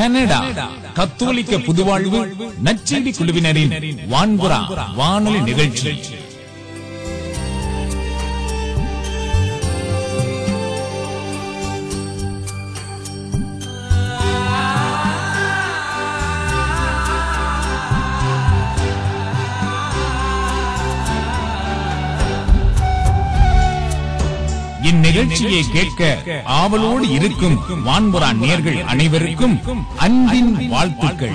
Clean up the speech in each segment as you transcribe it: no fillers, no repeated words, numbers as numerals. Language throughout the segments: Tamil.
கனடா கத்தோலிக்க புதுவாழ்வு நற்செய்தி குழுவினரின் வான்புறா வானொலி நிகழ்ச்சி. இந்நிகழ்ச்சியை கேட்க ஆவலோடு இருக்கும் வான்புறா நேயர்கள் அனைவருக்கும் அன்பின் வாழ்த்துக்கள்.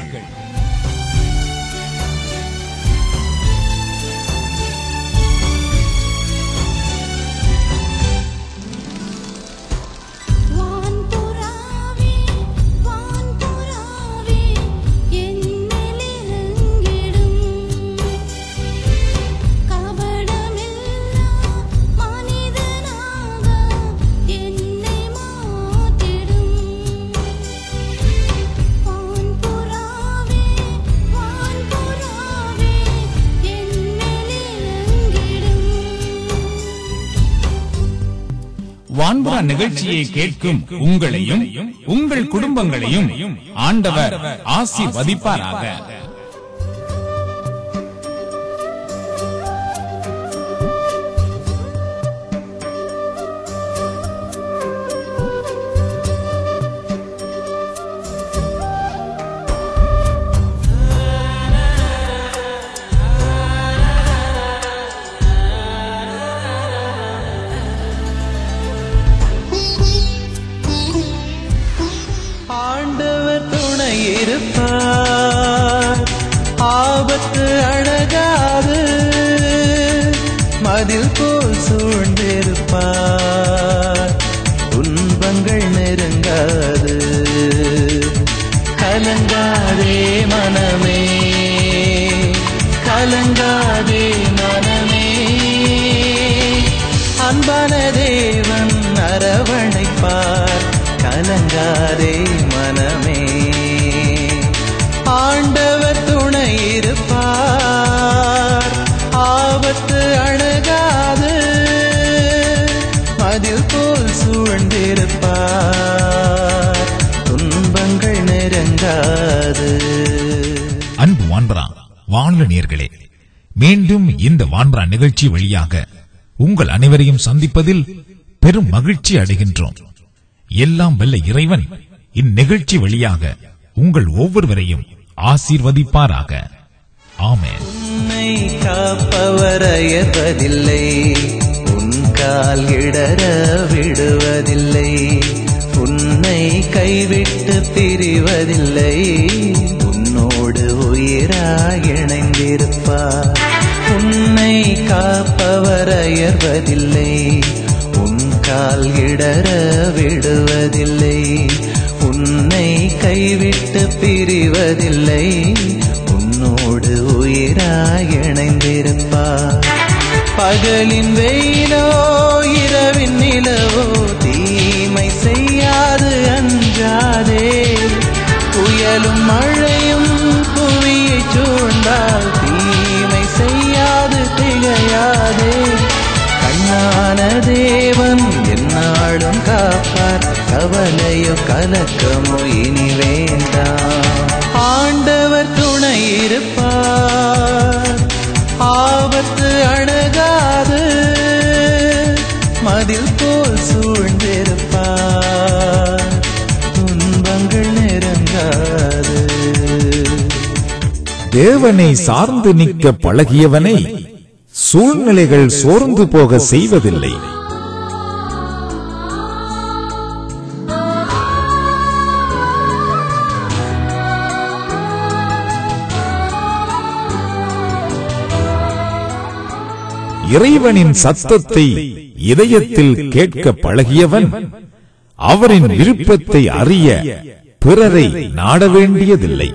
வான்புறா நிகழ்ச்சியை கேட்கும் உங்களையும் உங்கள் குடும்பங்களையும் ஆண்டவர் ஆசீர்வதிப்பாராக. ஆபத்து அழகாது மதில் போல் சூழ்ந்திருப்பார், துன்பங்கள் நெருங்காது. கலங்காதே மனமே, கலங்காதே மனமே, அன்பான தேவன் அரவணைப்பார். கலங்காதே மனமே, ஆண்டவர் துணை இருப்பார். ஆபத்து அணுகாது, மதில் போல் சூழ்ந்திருப்பார், துன்பங்கள் நெருங்காது. அன்பு வான்புறா வானொலி நேயர்களே, மீண்டும் இந்த வான்புறா நிகழ்ச்சி வழியாக உங்கள் அனைவரையும் சந்திப்பதில் பெரும் மகிழ்ச்சி அடைகின்றோம். எல்லாம் வல்ல இறைவன் இந்நிகழ்ச்சி வழியாக உங்கள் ஒவ்வொருவரையும் ஆசீர்வதிப்பாராக. ஆமென். உன்னை காப்பவர் அயர்வதில்லை, உன் கால் இடற விடுவதில்லை, உன்னை கைவிட்டு பிரிவதில்லை, உன்னோடு உயிராய் இணைந்திருப்பார். உன்னை காப்பவர் அயர்வதில்லை, உன் கால் இடற விடுவதில்லை, உன்னை கைவிட்டு பிரிவதில்லை, உன்னோடு உயிராய் இணைந்திருப்பார். பகலின் வெயிலோ இரவின் நிலவோ தீமை செய்யாது அஞ்சாதே. புயலும் மழையும் புவியை சூழ்ந்தால் தீமை செய்யாது திகையாதே. கண்ணான தேவன் எந்நாளும் காப்பார், கவலையோ கலக்கமோ இனி வேண்டாம். ஆண்டவர் துணை இருப்பார், ஆபத்து அணுகாது, மதில் போல் சூழ்ந்திருப்பார், துன்பங்கள் நெருங்காது. தேவனை சார்ந்து நிற்க பழகியவனை சூழ்நிலைகள் சோர்ந்து போக செய்வதில்லை. இறைவனின் சத்தத்தை இதயத்தில் கேட்க பழகியவன் அவரின் விருப்பத்தை அறிய பிறரை நாட வேண்டியதில்லை.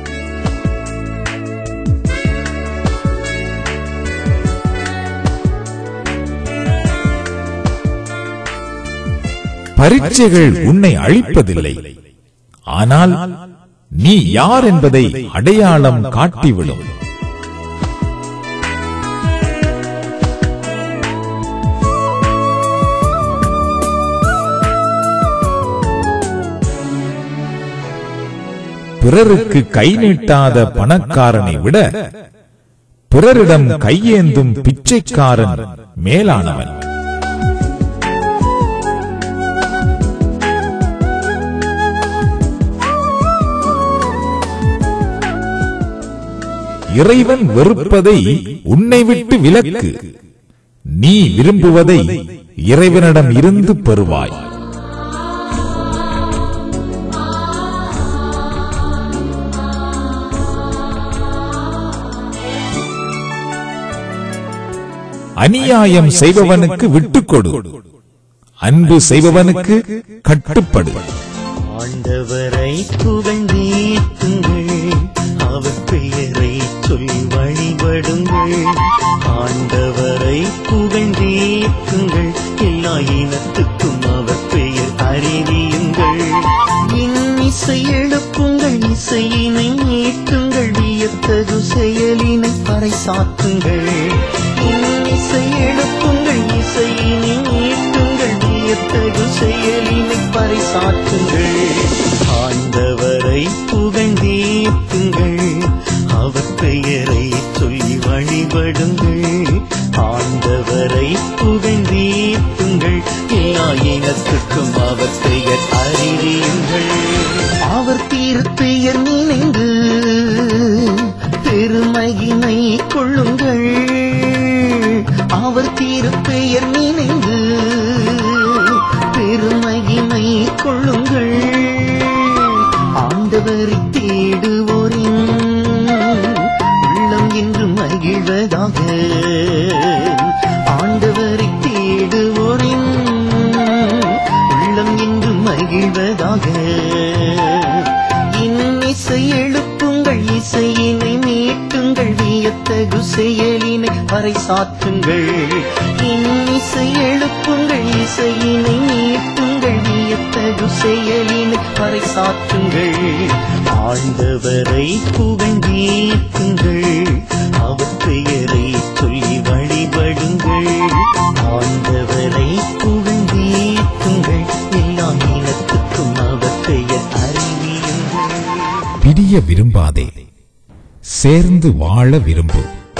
பரீட்சைகள் உன்னை அழிப்பதில்லை, ஆனால் நீ யார் என்பதை அடையாளம் காட்டிவிடும். பிறருக்கு கை நீட்டாத பணக்காரனை விட பிறரிடம் கையேந்தும் பிச்சைக்காரன் மேலானவன். இறைவன் வெறுப்பதை உன்னை விட்டு விலக்கு, நீ விரும்புவதை இறைவனிடம் இருந்து பெறுவாய். அநியாயம் செய்பவனுக்கு விட்டுக்கொடு, அன்பு செய்பவனுக்கு கட்டுப்படு. ஆண்டவரை புகழ்ந்தேத்துங்கள், அவர் பெயரை சொல்லி வழிபடுங்கள். ஆண்டவரை புகழ்ந்தேத்துங்கள், எல்லா இனத்துக்கும் அவர் பெயர் அறிவியுங்கள். இன்னிசை எழுப்புங்கள், இசையினை மீட்டுங்கள், வியத்தகு செயலினை பறைசாற்றுங்கள். இன்னிசை எழுப்புங்கள், இசையினை மீட்டுங்கள், வியத்தகு செயலினை பறைசாற்றுங்கள். ஆண்டவரை புகழ்ந்தேத்துங்கள், அவர் பெயரை சொல்லி வழிபடுங்கள். ஆண்டவரை புகழ்ந்தேத்துங்கள், எல்லா இனத்துக்கும் அவர் பெயர் அறிவியுங்கள். அவர் திருப்பெயர் நினைந்து பெருமகிமை கொள்ளுங்கள். அவர் திருப்பெயர் நினைந்து பெருமகிமை கொள்ளுங்கள். ஆண்டவரை தேடுவோரின் உள்ளம் என்று மகிழ்வதாக. ஆண்டவரை தேடுவோரின் உள்ளம் என்று மகிழ்வதாக. இன்னிசை எழுப்புங்கள், இசையினை மீட்டுங்கள், வியத்தகு செயலினை பறைசாற்றுங்கள். இன்னிசை எழுப்புங்கள், இசையினை மீட்டுங்கள், வியத்தகு செயலினை பறைசாற்றுங்கள். ஆண்டவரை புகழ்ந்தேத்துங்கள், அவர் பெயரை சொல்லி வழிபடுங்கள். ஆண்டவரை புகழ்ந்தேத்துங்கள், எல்லா இனத்துக்கும் அவர் பெயர் அறிவியுங்கள். பிரிய விரும்பாதே, சேர்ந்து வாழ விரும்பு.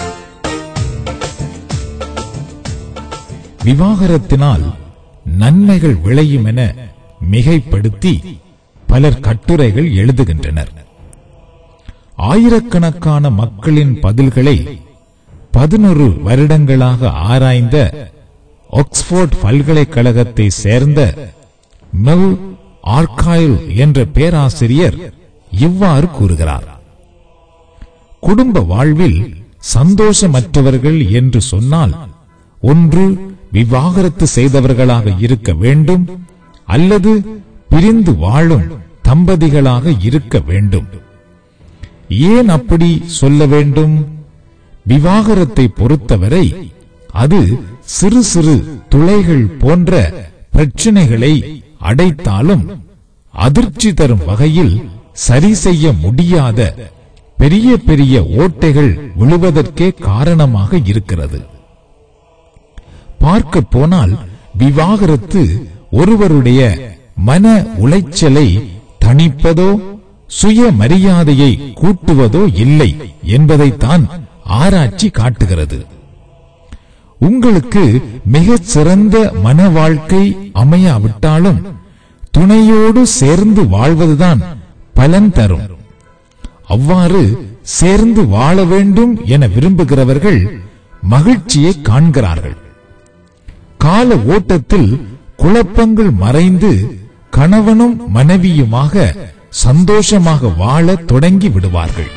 விவாகரத்தினால் நன்மைகள் விளையும் என மிகைப்படுத்தி பலர் கட்டுரைகள் எழுதுகின்றனர். ஆயிரக்கணக்கான மக்களின் பதில்களை 11 வருடங்களாக ஆராய்ந்த ஆக்ஸ்போர்ட் பல்கலைக்கழகத்தை சேர்ந்த மெல் ஆர்கைல் என்ற பேராசிரியர் இவ்வாறு கூறுகிறார்: குடும்ப வாழ்வில் சந்தோஷமற்றவர்கள் என்று சொன்னால் ஒன்று விவாகரத்து செய்தவர்களாக இருக்க வேண்டும், அல்லது பிரிந்து வாழும் தம்பதிகளாக இருக்க வேண்டும். ஏன் அப்படி சொல்ல வேண்டும்? விவாகரத்தை பொறுத்தவரை அது சிறு சிறு துளைகள் போன்ற பிரச்சனைகளை அடைத்தாலும் அதிர்ச்சி தரும் வகையில் சரி செய்ய முடியாத பெரிய பெரிய ஓட்டைகள் விழுவதற்கே காரணமாக இருக்கிறது. பார்க்க போனால் விவாகரத்து ஒருவருடைய மன உளைச்சலை தணிப்பதோ சுய மரியாதையை கூட்டுவதோ இல்லை என்பதைத்தான் ஆராய்ச்சி காட்டுகிறது. உங்களுக்கு மிகச் சிறந்த மன வாழ்க்கை அமையாவிட்டாலும் துணையோடு சேர்ந்து வாழ்வதுதான் பலன் தரும். அவ்வாறு சேர்ந்து வாழ வேண்டும் என விரும்புகிறவர்கள் மகிழ்ச்சியை காண்கிறார்கள். கால ஓட்டத்தில் குழப்பங்கள் மறைந்து கணவனும் மனைவியுமாக சந்தோஷமாக வாழ தொடங்கி விடுவார்கள்.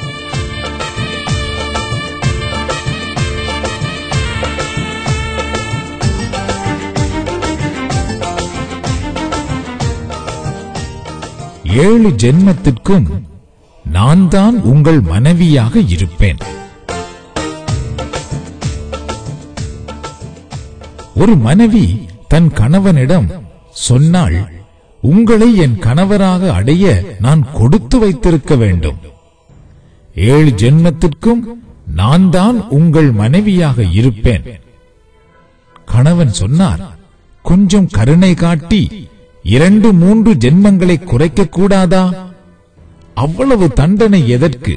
ஏழு ஜென்மத்திற்கும் நான் தான் உங்கள் மனைவியாக இருப்பேன். ஒரு மனைவி தன் கணவனிடம் சொன்னாள், உங்களை என் கணவராக அடைய நான் கொடுத்து வைத்திருக்க வேண்டும். 7 ஜென்மத்திற்கும் நான் தான் உங்கள் மனைவியாக இருப்பேன். கணவன் சொன்னார், கொஞ்சம் கருணை காட்டி 2-3 ஜென்மங்களை குறைக்க கூடாதா? அவ்வளவு தண்டனை எதற்கு?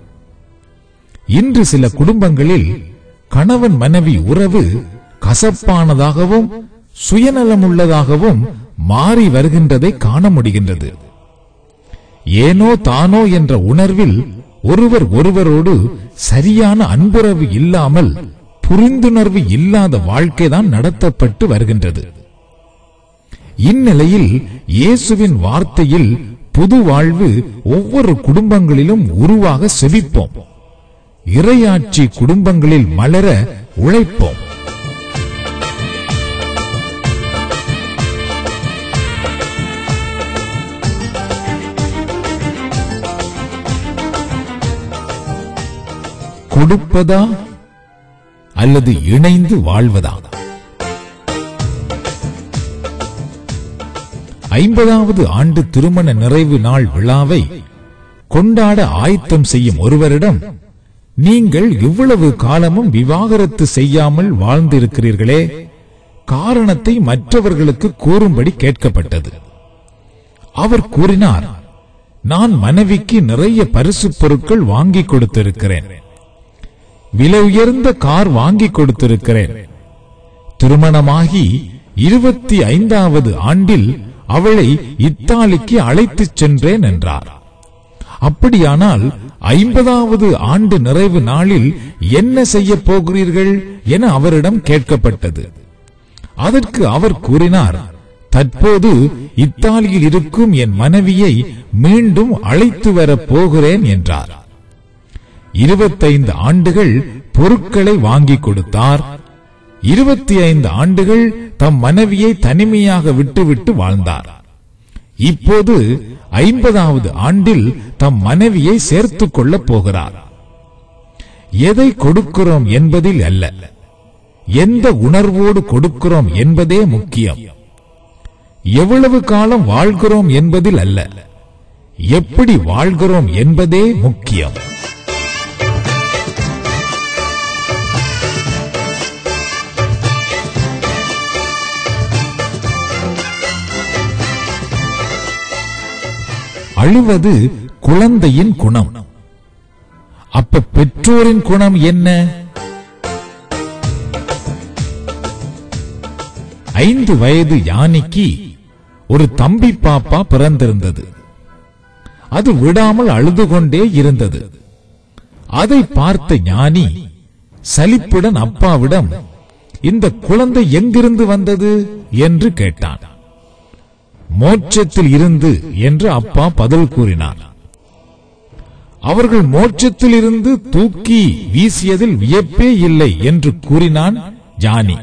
இன்று சில குடும்பங்களில் கணவன் மனைவி உறவு கசப்பானதாகவும் சுயநலமுள்ளதாகவும் மாறி வருகின்றதை காண முடிகின்றது. ஏனோ தானோ என்ற உணர்வில் ஒருவர் ஒருவரோடு சரியான அன்புறவு இல்லாமல் புரிந்துணர்வு இல்லாத வாழ்க்கைதான் நடத்தப்பட்டு வருகின்றது. இந்நிலையில் இயேசுவின் வார்த்தையில் புது வாழ்வு ஒவ்வொரு குடும்பங்களிலும் உருவாக செவிப்போம். இறையாட்சி குடும்பங்களில் மலர உழைப்போம். கொடுப்பதா அல்லது இணைந்து வாழ்வதா? 50வது ஆண்டு திருமண நிறைவு நாள் விழாவை கொண்டாட ஆயத்தம் செய்யும் ஒருவரிடம், நீங்கள் இவ்வளவு காலமும் விவாகரத்து செய்யாமல் வாழ்ந்திருக்கிறீர்களே, காரணத்தை மற்றவர்களுக்கு கூறும்படி கேட்கப்பட்டது. அவர் கூறினார், நான் மனைவிக்கு நிறைய பரிசு பொருட்கள் வாங்கி கொடுத்திருக்கிறேன், விலை உயர்ந்த கார் வாங்கி கொடுத்திருக்கிறேன், திருமணமாகி 25வது ஆண்டில் அவளை இத்தாலிக்கு அழைத்துச் சென்றேன் என்றார். அப்படியானால் 50வது ஆண்டு நிறைவு நாளில் என்ன செய்ய போகிறீர்கள் என அவரிடம் கேட்கப்பட்டது. அதற்கு அவர் கூறினார், தற்போது இத்தாலியில் இருக்கும் என் மனைவியை மீண்டும் அழைத்து வரப் போகிறேன் என்றார். 25 ஆண்டுகள் பொருட்களை வாங்கி கொடுத்தார். 25 ஆண்டுகள் தம் மனைவியை தனிமையாக விட்டுவிட்டு வாழ்ந்தார். இப்போது 50வது ஆண்டில் தம் மனைவியை சேர்த்துக் கொள்ளப் போகிறார். எதை கொடுக்கிறோம் என்பதில் அல்ல, எந்த உணர்வோடு கொடுக்கிறோம் என்பதே முக்கியம். எவ்வளவு காலம் வாழ்கிறோம் என்பதில் அல்ல, எப்படி வாழ்கிறோம் என்பதே முக்கியம். அழுவது குழந்தையின் குணம். அப்ப பெற்றோரின் குணம் என்ன? 5 வயது யானிக்கு ஒரு தம்பி பாப்பா பிறந்திருந்தது. அது விடாமல் அழுது கொண்டே இருந்தது. அதை பார்த்த ஞானி சலிப்புடன் அப்பாவிடம், இந்த குழந்தை எங்கிருந்து வந்தது என்று கேட்டான். மோட்சத்தில் இருந்து என்று அப்பா பதில் கூறினார். அவர்கள் மோட்சத்தில் இருந்து தூக்கி வீசியதில் வியப்பே இல்லை என்று கூறினான் ஞானி.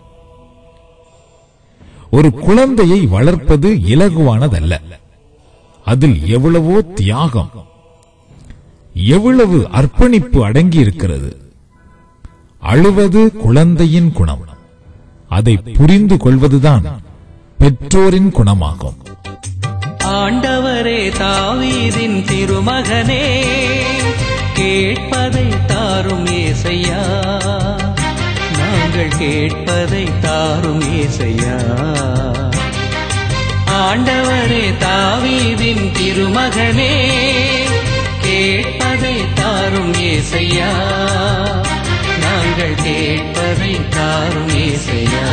ஒரு குழந்தையை வளர்ப்பது இலகுவானதல்ல. அதில் எவ்வளவோ தியாகம், எவ்வளவு அர்ப்பணிப்பு அடங்கி இருக்கிறது. அழுவது குழந்தையின் குணம். அதை புரிந்து கொள்வதுதான் பெற்றோரின் குணமாகும். ஆண்டவரே, தாவீதின் திருமகனே, கேட்பதை தாரும் ஏசையா, நாங்கள் கேட்பதை தாரும் ஏசையா. ஆண்டவரே, தாவீதின் திருமகனே, கேட்பதை தாரும் ஏசையா, நாங்கள் கேட்பதை தாரும் ஏசையா.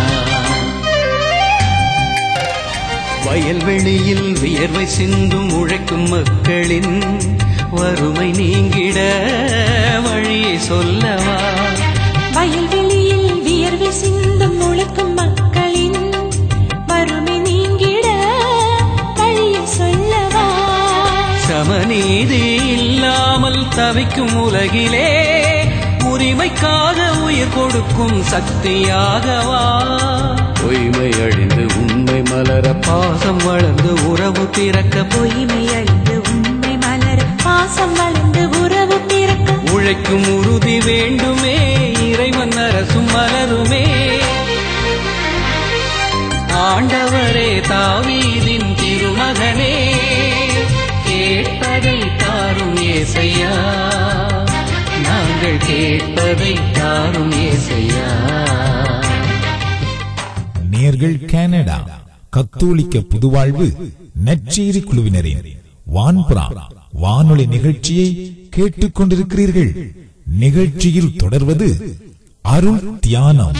வயல்வெளியில் வியர்வை சிந்தும் உழைக்கும் மக்களின் வறுமை நீங்கிட வழியை சொல்லவா. வயல்வெளியில் வியர்வை சிந்தும் உழைக்கும் மக்களின் வறுமை நீங்கிட வழியை சொல்லவா. சமநீதி இல்லாமல் தவிக்கும் உலகிலே உரிமைக்காக உயிர் கொடுக்கும் சக்தியாகவா. பொய்மை அழிந்து உண்மை மலர, பாசம் வளர்ந்து உறவு பிறக்க. பொய்மை அழிந்து உண்மை மலர, பாசம் வளர்ந்து உறவு பிறக்க. உழைக்கும் உறுதி வேண்டுமே, இறைவன் அரசும் மலருமே. ஆண்டவரே, தாவீதின் திருமகனே, கேட்பதை தாரும் ஏசையா, நாங்கள் கேட்பதை தாரும் ஏசையா. நேர்கள் கனடா கத்தோலிக்க புதுவாழ்வு நற்செய்தி குழுவினரின் வான்புறா வானொலி நிகழ்ச்சியை கேட்டுக்கொண்டிருக்கிறீர்கள். நிகழ்ச்சியில் தொடர்வது அருள் தியானம்.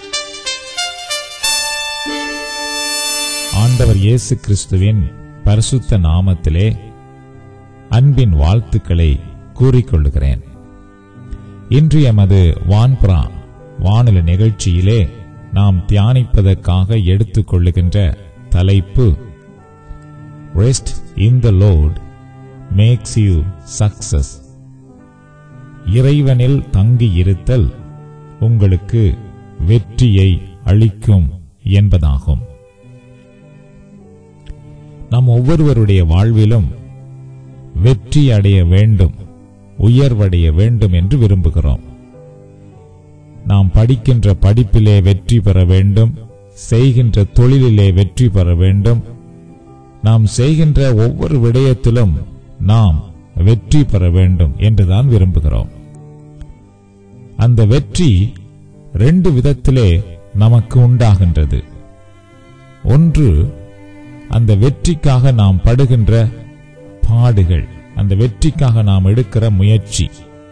ஆண்டவர் இயேசு கிறிஸ்துவின் பரிசுத்த நாமத்திலே அன்பின் வாழ்த்துக்களை கூறிக்கொள்கிறேன். இன்று எமது வான்புறா வானொலி நிகழ்ச்சியிலே நாம் தியானிப்பதற்காக எடுத்துக்கொள்ளுகின்ற தலைப்பு rest in the Lord makes you success. இறைவனில் தங்கியிருத்தல் உங்களுக்கு வெற்றியை அளிக்கும் என்பதாகும். நம் ஒவ்வொருவருடைய வாழ்விலும் வெற்றி அடைய வேண்டும், உயர்வடைய வேண்டும் என்று விரும்புகிறோம். நாம் படிக்கின்ற படிப்பிலே வெற்றி பெற வேண்டும், செய்கின்ற தொழிலிலே வெற்றி பெற வேண்டும். நாம் செய்கின்ற ஒவ்வொரு விடயத்திலும் நாம் வெற்றி பெற வேண்டும் என்றுதான் விரும்புகிறோம். அந்த வெற்றி 2 விதத்திலே நமக்கு உண்டாகின்றது. ஒன்று, அந்த வெற்றிக்காக நாம் படுகின்ற பாடுகள், அந்த வெற்றிக்காக நாம் எடுக்கிற முயற்சி.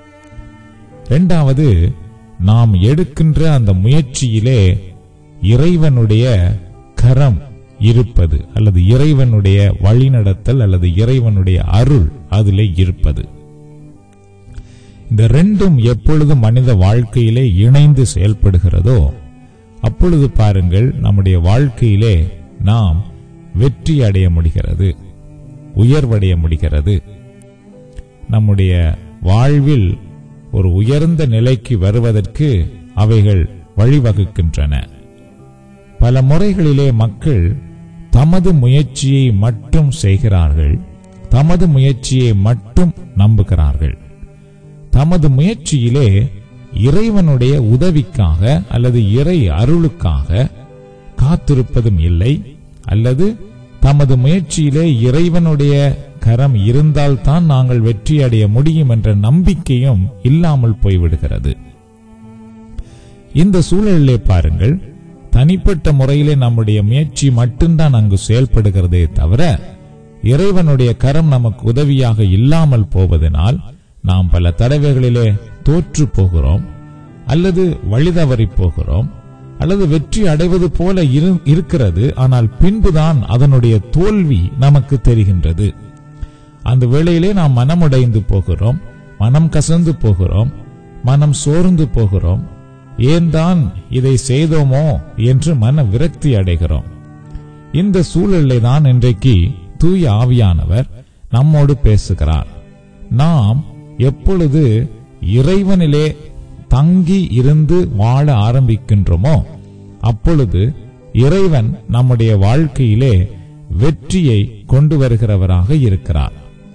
2வது, நாம் எடுக்கின்ற அந்த முயற்சியிலே இறைவனுடைய கரம் இருப்பது, அல்லது இறைவனுடைய வழிநடத்தல், அல்லது இறைவனுடைய அருள் அதிலே இருப்பது. இந்த 2ம் எப்பொழுது மனித வாழ்க்கையிலே இணைந்து செயல்படுகிறதோ அப்பொழுது பாருங்கள், நம்முடைய வாழ்க்கையிலே நாம் வெற்றி அடைய முடிகிறது, உயர்வடைய முடிகிறது. நம்முடைய வாழ்வில் ஒரு உயர்ந்த நிலைக்கு வருவதற்கு அவைகள் வழிவகுக்கின்றன. பல முறைகளிலே மக்கள் தமது முயற்சியை மட்டும் செய்கிறார்கள், தமது முயற்சியை மட்டும் நம்புகிறார்கள். தமது முயற்சியிலே இறைவனுடைய உதவிக்காக அல்லது இறை அருளுக்காக காத்திருப்பதும் இல்லை, அல்லது தமது முயற்சியிலே இறைவனுடைய கரம் இருந்தால்தான் நாங்கள் வெற்றி அடைய முடியும் என்ற நம்பிக்கையும் இல்லாமல் போய்விடுகிறது. இந்த சூழலிலே பாருங்கள், தனிப்பட்ட முறையிலே நம்முடைய முயற்சி மட்டும்தான் அங்கு செயல்படுகிறதே தவிர இறைவனுடைய கரம் நமக்கு உதவியாக இல்லாமல் போவதனால் நாம் பல தடவைகளிலே தோற்று போகிறோம், அல்லது வழிதவறி போகிறோம், அல்லது வெற்றி அடைவது போல இருக்கிறது. ஆனால் பின்புதான் அதனுடைய தோல்வி நமக்கு தெரிகின்றது. அந்த வேளையிலே நாம் மனமுடைந்து போகிறோம், மனம் கசந்து போகிறோம், மனம் சோர்ந்து போகிறோம். ஏன் தான் இதை செய்தோமோ என்று மன விரக்தி அடைகிறோம். இந்த சூழலை தான் இன்றைக்கு தூய ஆவியானவர் நம்மோடு பேசுகிறார். நாம் எப்பொழுது இறைவனிலே தங்கி இருந்து வாழ ஆரம்பிக்கின்றோமோ அப்பொழுது இறைவன் நம்முடைய வாழ்க்கையிலே வெற்றியை கொண்டு வருகிறவராக இருக்கிறார்.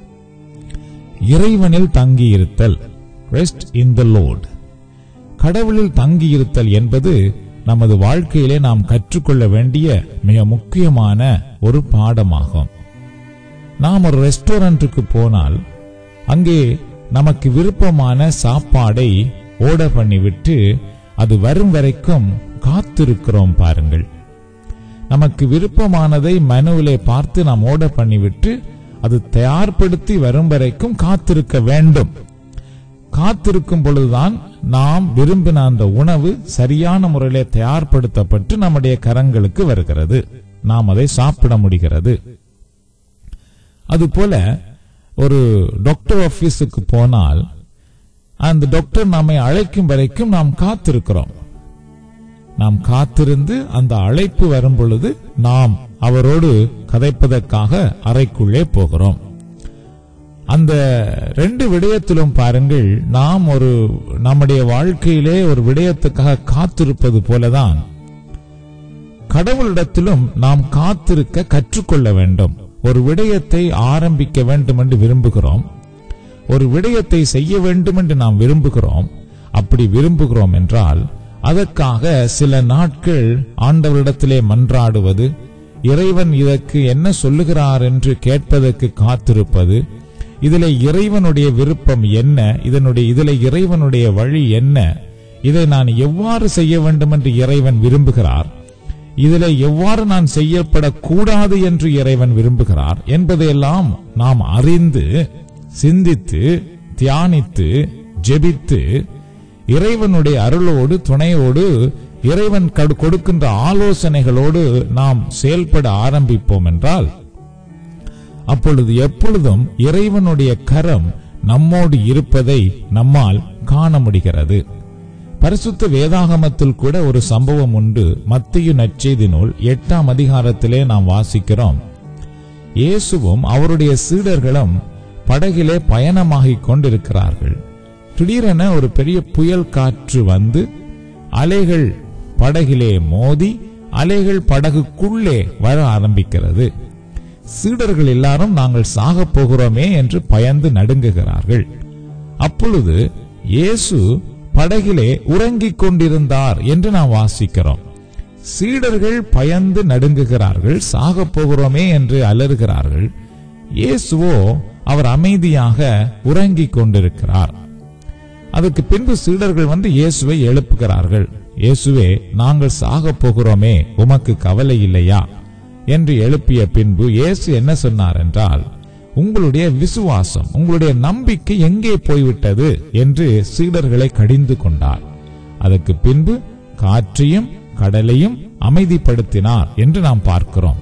இறைவனில் தங்கியிருத்தல், ரெஸ்ட் இன் த லார்ட், கடவுளில் தங்கியிருத்தல் என்பது நமது வாழ்க்கையிலே நாம் கற்றுக்கொள்ள வேண்டிய மிக முக்கியமான ஒரு பாடமாகும். நாம் ஒரு ரெஸ்டாரண்ட்டுக்கு போனால் அங்கே நமக்கு விருப்பமான சாப்பாடை ஆர்டர் பண்ணிவிட்டு அது வரும் வரைக்கும் காத்திருக்கிறோம். பாருங்கள், நமக்கு விருப்பமானதை மெனுவிலே பார்த்து நாம் ஆர்டர் பண்ணிவிட்டு அது தயார்படுத்தி வரும் வரைக்கும் காத்திருக்க வேண்டும். காத்திருக்கும் பொழுதுதான் நாம் விரும்பின அந்த உணவு சரியான முறையிலே தயார்படுத்தப்பட்டு நம்முடைய கரங்களுக்கு வருகிறது, நாம் அதை சாப்பிட முடிகிறது. அதுபோல ஒரு டாக்டர் ஆபீஸுக்கு போனால் அந்த டாக்டர் நம்மை அழைக்கும் வரைக்கும் நாம் காத்திருக்கிறோம். நாம் காத்திருந்து அந்த அழைப்பு வரும் பொழுது நாம் அவரோடு கதைப்பதற்காக அறைக்குள்ளே போகிறோம். அந்த 2 விடயத்திலும் பாருங்கள், நாம் நம்முடைய வாழ்க்கையிலே ஒரு விடயத்துக்காக காத்திருப்பது போலதான் கடவுளிடத்திலும் நாம் காத்திருக்க கற்றுக்கொள்ள வேண்டும். ஒரு விடயத்தை ஆரம்பிக்க வேண்டும் என்று விரும்புகிறோம், ஒரு விடயத்தை செய்ய வேண்டும் என்று நாம் விரும்புகிறோம். அப்படி விரும்புகிறோம் என்றால் அதற்காக சில நாட்கள் ஆண்டவரிடத்திலே மன்றாடுவது, இறைவன் இதற்கு என்ன சொல்லுகிறார் என்று கேட்பதற்கு காத்திருப்பது, இதிலே இறைவனுடைய விருப்பம் என்ன, இதிலே இறைவனுடைய வழி என்ன, இதை நான் எவ்வாறு செய்ய வேண்டும் என்று இறைவன் விரும்புகிறார், இதிலே எவ்வாறு நான் செய்யப்படக்கூடாது என்று இறைவன் விரும்புகிறார் என்பதையெல்லாம் நாம் அறிந்து சிந்தித்து தியானித்து ஜெபித்து இறைவனுடைய அருளோடு துணையோடு இறைவன் கொடுக்கின்ற ஆலோசனைகளோடு நாம் செயல்பட ஆரம்பிப்போம் என்றால் அப்பொழுது எப்பொழுதும் இறைவனுடைய கரம் நம்மோடு இருப்பதை நம்மால் காண முடிகிறது. பரிசுத்த வேதாகமத்தில் கூட ஒரு சம்பவம் உண்டு. மத்தேயு நற்செய்தி நூல் 8ஆம் அதிகாரத்திலே நாம் வாசிக்கிறோம். இயேசுவும் அவருடைய சீடர்களும் படகிலே பயணமாகிக் கொண்டிருக்கிறார்கள். திடீரென ஒரு பெரிய புயல் காற்று வந்து அலைகள் படகிலே மோதி அலைகள் படகுக்குள்ளே வர ஆரம்பிக்கிறது. சீடர்கள் எல்லாரும் நாங்கள் சாகப் போகிறோமே என்று பயந்து நடுங்குகிறார்கள். அப்பொழுது இயேசு படகிலே உறங்கிக் கொண்டிருந்தார் என்று நாம் வாசிக்கிறோம். சீடர்கள் பயந்து நடுங்குகிறார்கள், சாகப் போகிறோமே என்று அலறுகிறார்கள். இயேசுவோ அவர் அமைதியாக உறங்கிக் கொண்டிருக்கிறார். அதற்கு பின்பு சீடர்கள் வந்து இயேசுவை எழுப்புகிறார்கள். இயேசுவே, நாங்கள் சாகப் போகிறோமே, உமக்கு கவலை இல்லையா என்று எழுப்பிய பின்பு இயேசு என்ன சொன்னார் என்றால், உங்களுடைய விசுவாசம், உங்களுடைய நம்பிக்கை எங்கே போய்விட்டது என்று சீடர்களை கடிந்து கொண்டார். அதற்கு பின்பு காற்றையும் கடலையும் அமைதிப்படுத்தினார் என்று நாம் பார்க்கிறோம்.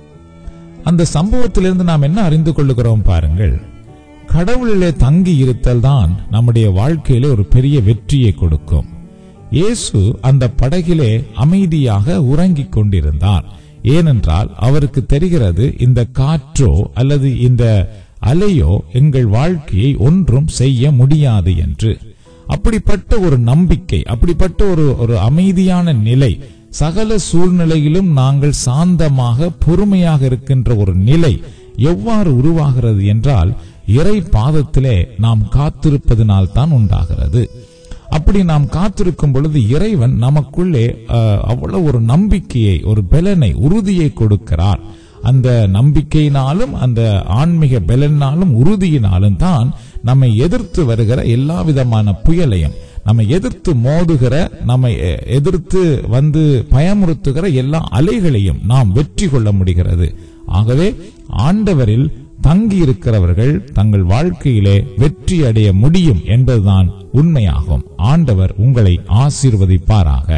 அந்த சம்பவத்திலிருந்து நாம் என்ன அறிந்து கொள்ளுகிறோம் பாருங்கள். கடவுளிலே தங்கி இருத்தல் தான் நம்முடைய வாழ்க்கையிலே ஒரு பெரிய வெற்றியை கொடுக்கும். இயேசு அந்த படகிலே அமைதியாக உறங்கிக் கொண்டிருந்தார். ஏனென்றால் அவருக்கு தெரிகிறது, இந்த காற்றோ அல்லது இந்த அலையோ எங்கள் வாழ்க்கையை ஒன்றும் செய்ய முடியாது என்று. அப்படிப்பட்ட ஒரு நம்பிக்கை, அப்படிப்பட்ட ஒரு அமைதியான நிலை, சகல சூழ்நிலையிலும் நாங்கள் சாந்தமாக பொறுமையாக இருக்கின்ற ஒரு நிலை எவ்வாறு உருவாகிறது என்றால் இறை பாதத்திலே நாம் காத்திருப்பதனால் தான் உண்டாகிறது. அப்படி நாம் காத்திருக்கும் பொழுது இறைவன் நமக்குள்ளே அவ்வளவு ஒரு நம்பிக்கையை, ஒரு பலனை, உறுதியை கொடுக்கிறார். அந்த நம்பிக்கையினாலும் அந்த ஆன்மீக பலனாலும் உறுதியினாலும் தான் நம்மை எதிர்த்து வருகிற எல்லா விதமான புயலையும், நம்மை எதிர்த்து மோதுகிற, நம்மை எதிர்த்து வந்து பயமுறுத்துகிற எல்லா அலைகளையும் நாம் வெற்றி கொள்ள முடிகிறது. ஆகவே ஆண்டவரில் தங்கி இருக்கிறவர்கள் தங்கள் வாழ்க்கையிலே வெற்றி அடைய முடியும் என்பதுதான் உண்மையாகும். ஆண்டவர் உங்களை ஆசீர்வதிப்பாராக.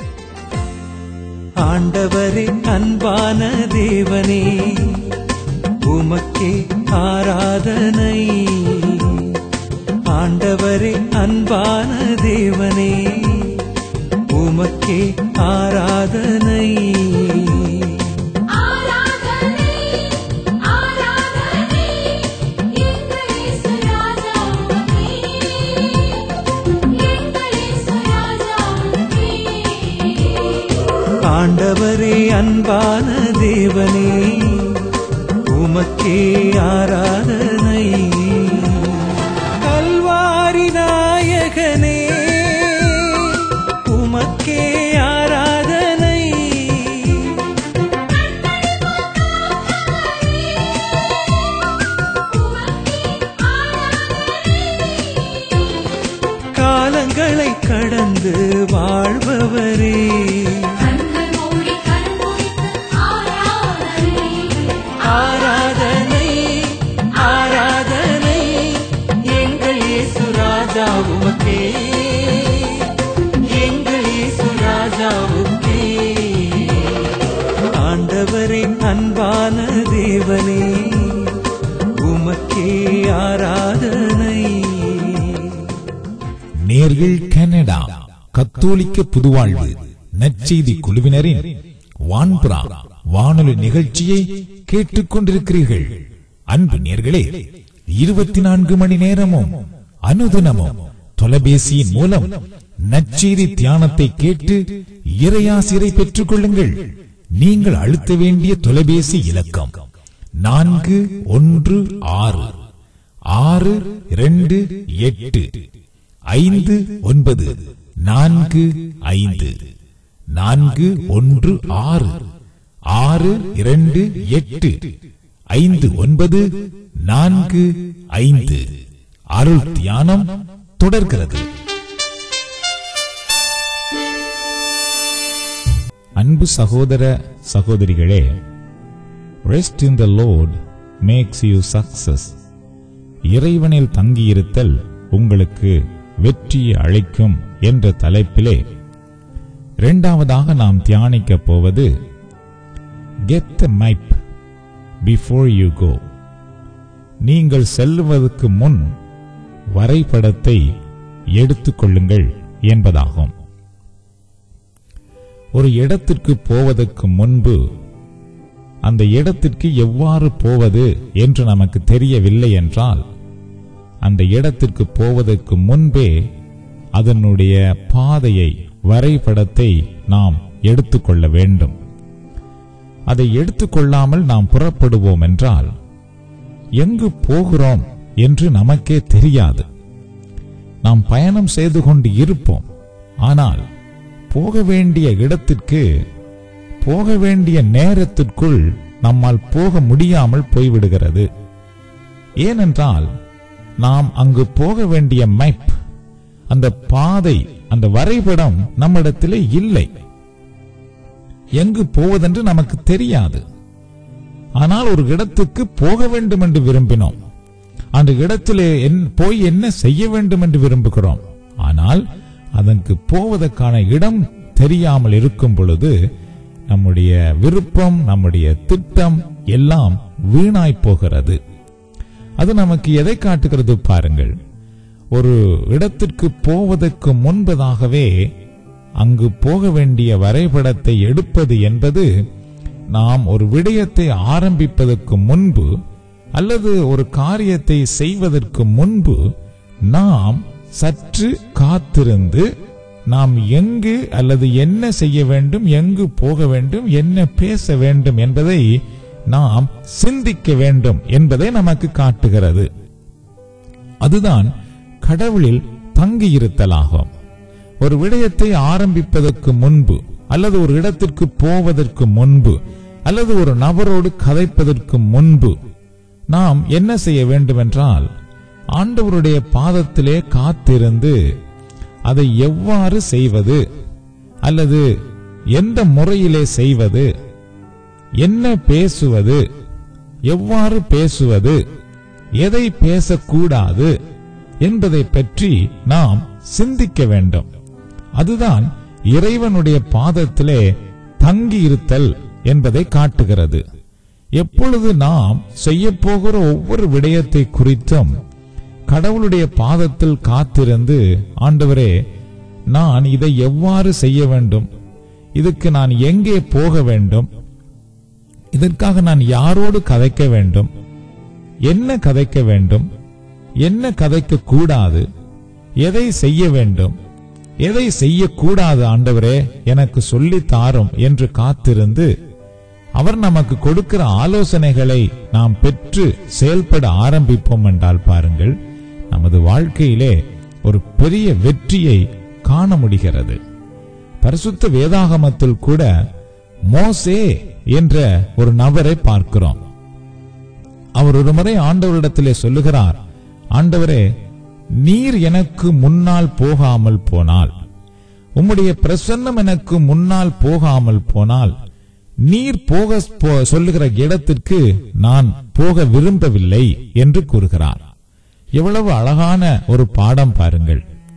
ஆண்டவரே, அன்பான தேவனே, உமக்கே ஆராதனை. ஆண்டவரே, அன்பான தேவனே, உமக்கே ஆராதனை. ஆண்டவரே, அன்பான தேவனே, உமக்கே ஆராதனை. கல்வாரி நாயகனே, உமக்கே ஆராதனை. காலங்களை கடந்து வாழ்பவரே, ஆராதனை ஆராதனை எங்கள் இயேசு ராஜாவுக்கே, எங்கள் இயேசு ராஜாவுக்கே. ஆண்டவரே, அன்பான தேவனே, உமக்கே ஆராதனை. நேர்கள் கனடா கத்தோலிக்க புதுவாழ்வு நற்செய்தி குழுவினரின் வான்புறா வானொலி நிகழ்ச்சியை கேட்டுக் கொண்டிருக்கிறீர்கள். அன்பு நேர்களே, 24 மணி நேரமும் அனுதினமும் தொலைபேசியின் மூலம் நற்செய்தி தியானத்தை கேட்டு இறையாசிரை பெற்றுக் கொள்ளுங்கள். நீங்கள் அழுத்த வேண்டிய தொலைபேசி இலக்கம் 416-628-5945 416-628-5945. அருள் தியானம் தொடர்கிறது. அன்பு சகோதர சகோதரிகளே, rest in the Lord makes you success. இறைவனில் தங்கியிருத்தல் உங்களுக்கு வெற்றியை அளிக்கும் என்ற தலைப்பிலே இரண்டாவதாக நாம் தியானிக்க போவது Get the map before you go. நீங்கள் செல்வதற்கு முன் வரைபடத்தை எடுத்துக்கொள்ளுங்கள் என்பதாகும். ஒரு இடத்திற்கு போவதற்கு முன்பு அந்த இடத்திற்கு எவ்வாறு போவது என்று நமக்கு தெரியவில்லை என்றால் அந்த இடத்திற்கு போவதற்கு முன்பே அதனுடைய பாதையை வரைபடத்தை நாம் எடுத்துக்கொள்ள வேண்டும். அதை எடுத்துக்கொள்ளாமல் நாம் புறப்படுவோம் என்றால் எங்கு போகிறோம் என்று நமக்கே தெரியாது. நாம் பயணம் செய்து கொண்டு இருப்போம், ஆனால் போக வேண்டிய இடத்திற்கு போக வேண்டிய நேரத்திற்குள் நம்மால் போக முடியாமல் போய்விடுகிறது. ஏனென்றால் நாம் அங்கு போக வேண்டிய மேப், அந்த பாதை, அந்த வரைபடம் நம்மிடத்திலே இல்லை. எங்கு போவதென்று நமக்கு தெரியாது. ஆனால் ஒரு இடத்துக்கு போக வேண்டும் என்று விரும்பினோம். அந்த இடத்திலே போய் என்ன செய்ய வேண்டும் என்று விரும்புகிறோம். ஆனால் அதற்கு போவதற்கான இடம் தெரியாமல் இருக்கும் பொழுது நம்முடைய விருப்பம், நம்முடைய திட்டம் எல்லாம் வீணாய் போகிறது. அது நமக்கு எதை காட்டுகிறது பாருங்கள். ஒரு இடத்திற்கு போவதற்கு முன்பதாகவே அங்கு போக வேண்டிய வரைபடத்தை எடுப்பது என்பது நாம் ஒரு விடயத்தை ஆரம்பிப்பதற்கு முன்பு அல்லது ஒரு காரியத்தை செய்வதற்கு முன்பு நாம் சற்று காத்திருந்து நாம் எங்கு அல்லது என்ன செய்ய வேண்டும், எங்கு போக வேண்டும், என்ன பேச வேண்டும் என்பதை நாம் சிந்திக்க வேண்டும் என்பதை நமக்கு காட்டுகிறது. அதுதான் கடவுளில் தங்கியிருத்தலாகும். ஒரு விடயத்தை ஆரம்பிப்பதற்கு முன்பு அல்லது ஒரு இடத்திற்கு போவதற்கு முன்பு அல்லது ஒரு நபரோடு கதைப்பதற்கு முன்பு நாம் என்ன செய்ய வேண்டும் என்றால் ஆண்டவருடைய பாதத்திலே காத்திருந்து அதை எவ்வாறு செய்வது அல்லது எந்த முறையிலே செய்வது, என்ன பேசுவது, எவ்வாறு பேசுவது, எதை பேசக்கூடாது என்பதை பற்றி நாம் சிந்திக்க வேண்டும். அதுதான் இறைவனுடைய பாதத்திலே தங்கியிருத்தல் என்பதை காட்டுகிறது. எப்பொழுது நாம் செய்யப்போகிற ஒவ்வொரு விடயத்தை குறித்தும் கடவுளுடைய பாதத்தில் காத்திருந்து, ஆண்டவரே, நான் இதை எவ்வாறு செய்ய வேண்டும், இதுக்கு நான் எங்கே போக வேண்டும், இதற்காக நான் யாரோடு கதைக்க வேண்டும், என்ன கதைக்க வேண்டும், என்ன கதைக்க கூடாது, எதை செய்ய வேண்டும், எதை செய்யக்கூடாது, ஆண்டவரே எனக்கு சொல்லித் தாரும் என்று காத்திருந்து அவர் நமக்கு கொடுக்கிற ஆலோசனைகளை நாம் பெற்று செயல்பட ஆரம்பிப்போம் என்றால் பாருங்கள், நமது வாழ்க்கையிலே ஒரு பெரிய வெற்றியை காண முடிகிறது. பரிசுத்த வேதாகமத்தில் கூட மோசே என்ற ஒரு நபரை பார்க்கிறோம். அவர் ஒரு முறை ஆண்டவரிடத்திலே சொல்லுகிறார், ஆண்டவரே, நீர் எனக்கு முன்னால் போகாமல் போனால், உம்முடைய பிரசன்னம் எனக்கு முன்னால் போகாமல் போனால், நீர் போக சொல்லுகிற இடத்திற்கு நான் போக விரும்பவில்லை என்று கூறுகிறார். எவ்வளவு அழகான ஒரு பாடம் பாருங்கள்.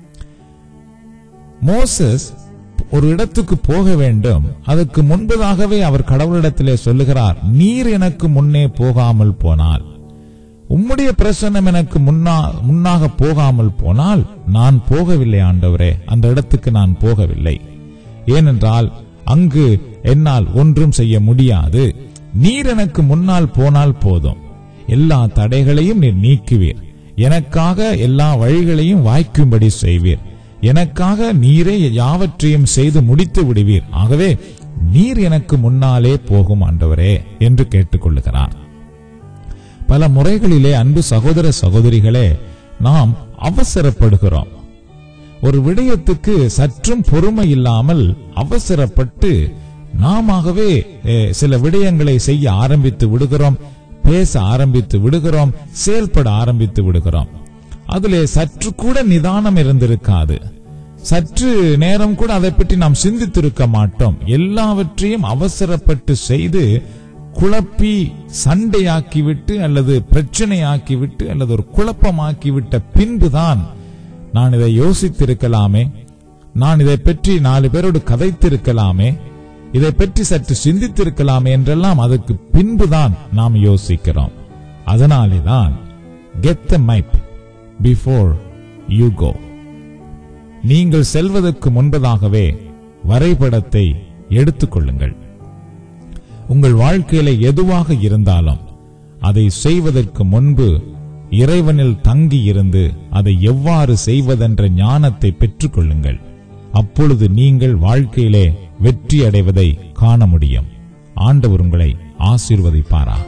மோசஸ் ஒரு இடத்துக்கு போக வேண்டும், அதற்கு முன்பதாகவே அவர் கடவுளிடத்திலே சொல்லுகிறார், நீர் எனக்கு முன்னே போகாமல் போனால், உம்முடைய பிரசன்னம் எனக்கு முன்னாக போகாமல் போனால் நான் போகவில்லை ஆண்டவரே, அந்த இடத்துக்கு நான் போகவில்லை. ஏனென்றால் அங்கு என்னால் ஒன்றும் செய்ய முடியாது. நீர் எனக்கு முன்னால் போனால் போதும், எல்லா தடைகளையும் நீர் நீக்குவீர், எனக்காக எல்லா வழிகளையும் வாய்க்கும்படி செய்வீர், எனக்காக நீரே யாவற்றையும் செய்து முடித்து விடுவீர். ஆகவே நீர் எனக்கு முன்னாலே போகும் ஆண்டவரே என்று கேட்டுக்கொள்ளுகிறார். பல முறைகளிலே அன்பு சகோதர சகோதரிகளே, நாம் அவசரப்படுகிறோம். ஒரு விடயத்துக்கு சற்றும் பொறுமை இல்லாமல் அவசரப்பட்டு நாமவே சில விடயங்களை செய்ய ஆரம்பித்து விடுகிறோம், பேச ஆரம்பித்து விடுகிறோம், செயல்பட ஆரம்பித்து விடுகிறோம். அதிலே சற்று கூட நிதானம் இருந்திருக்காது, சற்று நேரம் கூட அதை பற்றி நாம் சிந்தித்திருக்க மாட்டோம். எல்லாவற்றையும் அவசரப்பட்டு செய்து குழப்பி சண்டையாக்கிவிட்டு அல்லது பிரச்சனையாக்கிவிட்டு அல்லது ஒரு குழப்பமாக்கிவிட்ட பின்புதான் நான் இதை யோசித்திருக்கலாமே, நான் இதை பற்றி 4 பேரோடு கதைத்திருக்கலாமே, இதை பற்றி சற்று சிந்தித்திருக்கலாமே என்றெல்லாம் அதற்கு பின்புதான் நாம் யோசிக்கிறோம். அதனாலேதான் get the map before you go. நீங்கள் செல்வதற்கு முன்பதாகவே வரைபடத்தை எடுத்துக்கொள்ளுங்கள். உங்கள் வாழ்க்கையில எதுவாக இருந்தாலும் அதை செய்வதற்கு முன்பு இறைவனில் தங்கி இருந்து அதை எவ்வாறு செய்வதென்ற ஞானத்தை பெற்றுக் கொள்ளுங்கள். அப்பொழுது நீங்கள் வாழ்க்கையிலே வெற்றி அடைவதை காண முடியும். ஆண்டவர் உங்களை ஆசீர்வதிப்பாராக.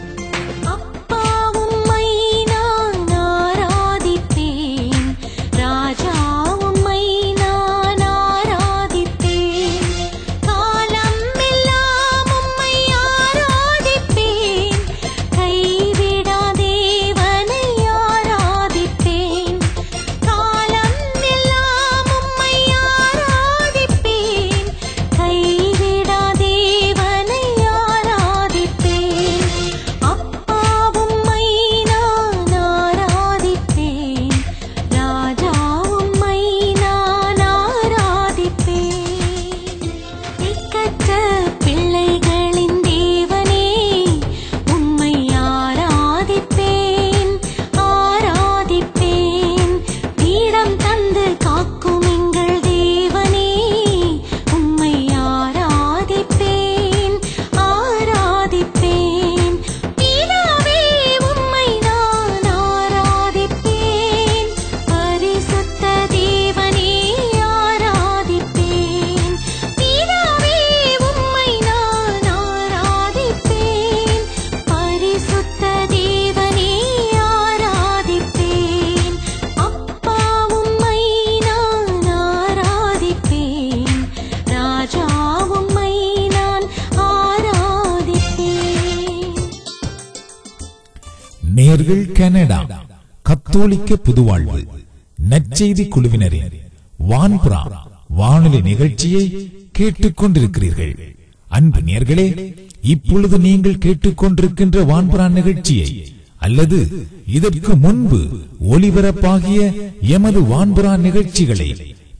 நேயர்கள், கனடா கத்தோலிக்க புதுவாழ்வு நற்செய்தி குழுவினரின் வான்புறா வானொலி நிகழ்ச்சியை கேட்டுக்கொண்டிருக்கிறீர்கள். அன்பு நேயர்களே, இப்பொழுது நீங்கள் கேட்டுக்கொண்டிருக்கின்ற வான்புறா நிகழ்ச்சியை அல்லது இதற்கு முன்பு ஒலிபரப்பாகிய எமது வான்புறா நிகழ்ச்சிகளை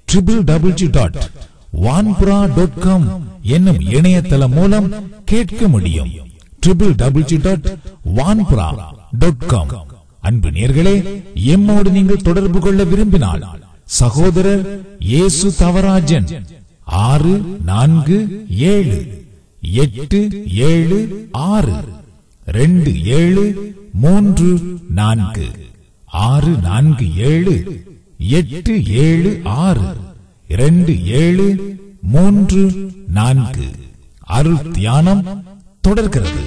www.wanpura.com என்னும் இணையதளம் மூலம் கேட்க முடியும். www.wanpura.com. அன்பு நேயர்களே, எம்மோடு நீங்கள் தொடர்பு கொள்ள விரும்பினால் சகோதரர் இயேசு தவராஜன் 647-876-2734 647-876-2734. அருள் தியானம் தொடர்கிறது.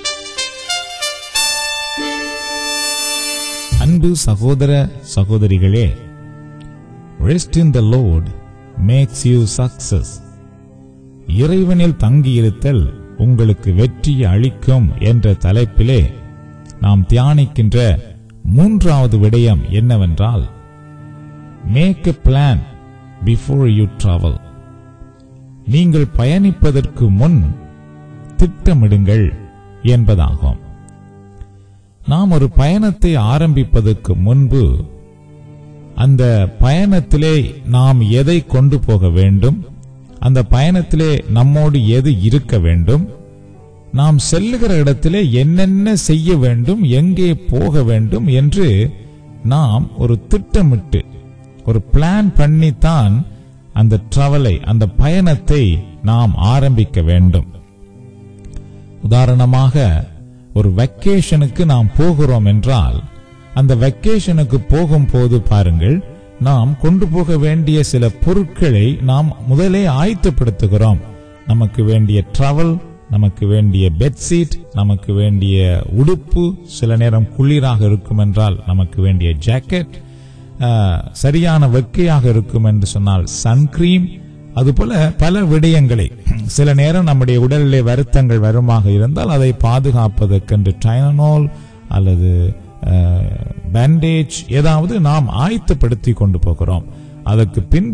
அன்பு சகோதர சகோதரிகளே, Rest in the Lord makes you success. இறைவனில் தங்கியிருத்தல் உங்களுக்கு வெற்றியை அளிக்கும் என்ற தலைப்பிலே நாம் தியானிக்கின்ற 3வது விடயம் என்னவென்றால், Make a plan before you travel. நீங்கள் பயணிப்பதற்கு முன் திட்டமிடுங்கள் என்பதாகும். நாம் ஒரு பயணத்தை ஆரம்பிப்பதற்கு முன்பு அந்த பயணத்திலே நாம் எதை கொண்டு போக வேண்டும், அந்த பயணத்திலே நம்மோடு எது இருக்க வேண்டும், நாம் செல்லுகிற இடத்திலே என்னென்ன செய்ய வேண்டும், எங்கே போக வேண்டும் என்று நாம் ஒரு திட்டமிட்டு ஒரு பிளான் பண்ணித்தான் அந்த டிராவலை, அந்த பயணத்தை நாம் ஆரம்பிக்க வேண்டும். உதாரணமாக ஒரு வெக்கேஷனுக்கு நாம் போகிறோம் என்றால், அந்த வெக்கேஷனுக்கு போகும்போது பாருங்கள், நாம் கொண்டு போக வேண்டிய சில பொருட்களை நாம் முதலே ஆயத்தப்படுத்துகிறோம். நமக்கு வேண்டிய டிராவல், நமக்கு வேண்டிய பெட்ஷீட், நமக்கு வேண்டிய உடுப்பு, சில நேரம் குளிராக இருக்கும் என்றால் நமக்கு வேண்டிய ஜாக்கெட், சரியான வெக்கையாக இருக்கும் என்று சொன்னால் சன்கிரீம், அதுபோல பல விடயங்களை, சில நேரம் நம்முடைய உடலிலே வருத்தங்கள் வருமாக இருந்தால் அதை பாதுகாப்பதற்கென்று டைனோல் அல்லது பேண்டேஜ் ஏதாவது நாம் ஆயத்தப்படுத்தி கொண்டு போகிறோம். அதற்கு பின்பு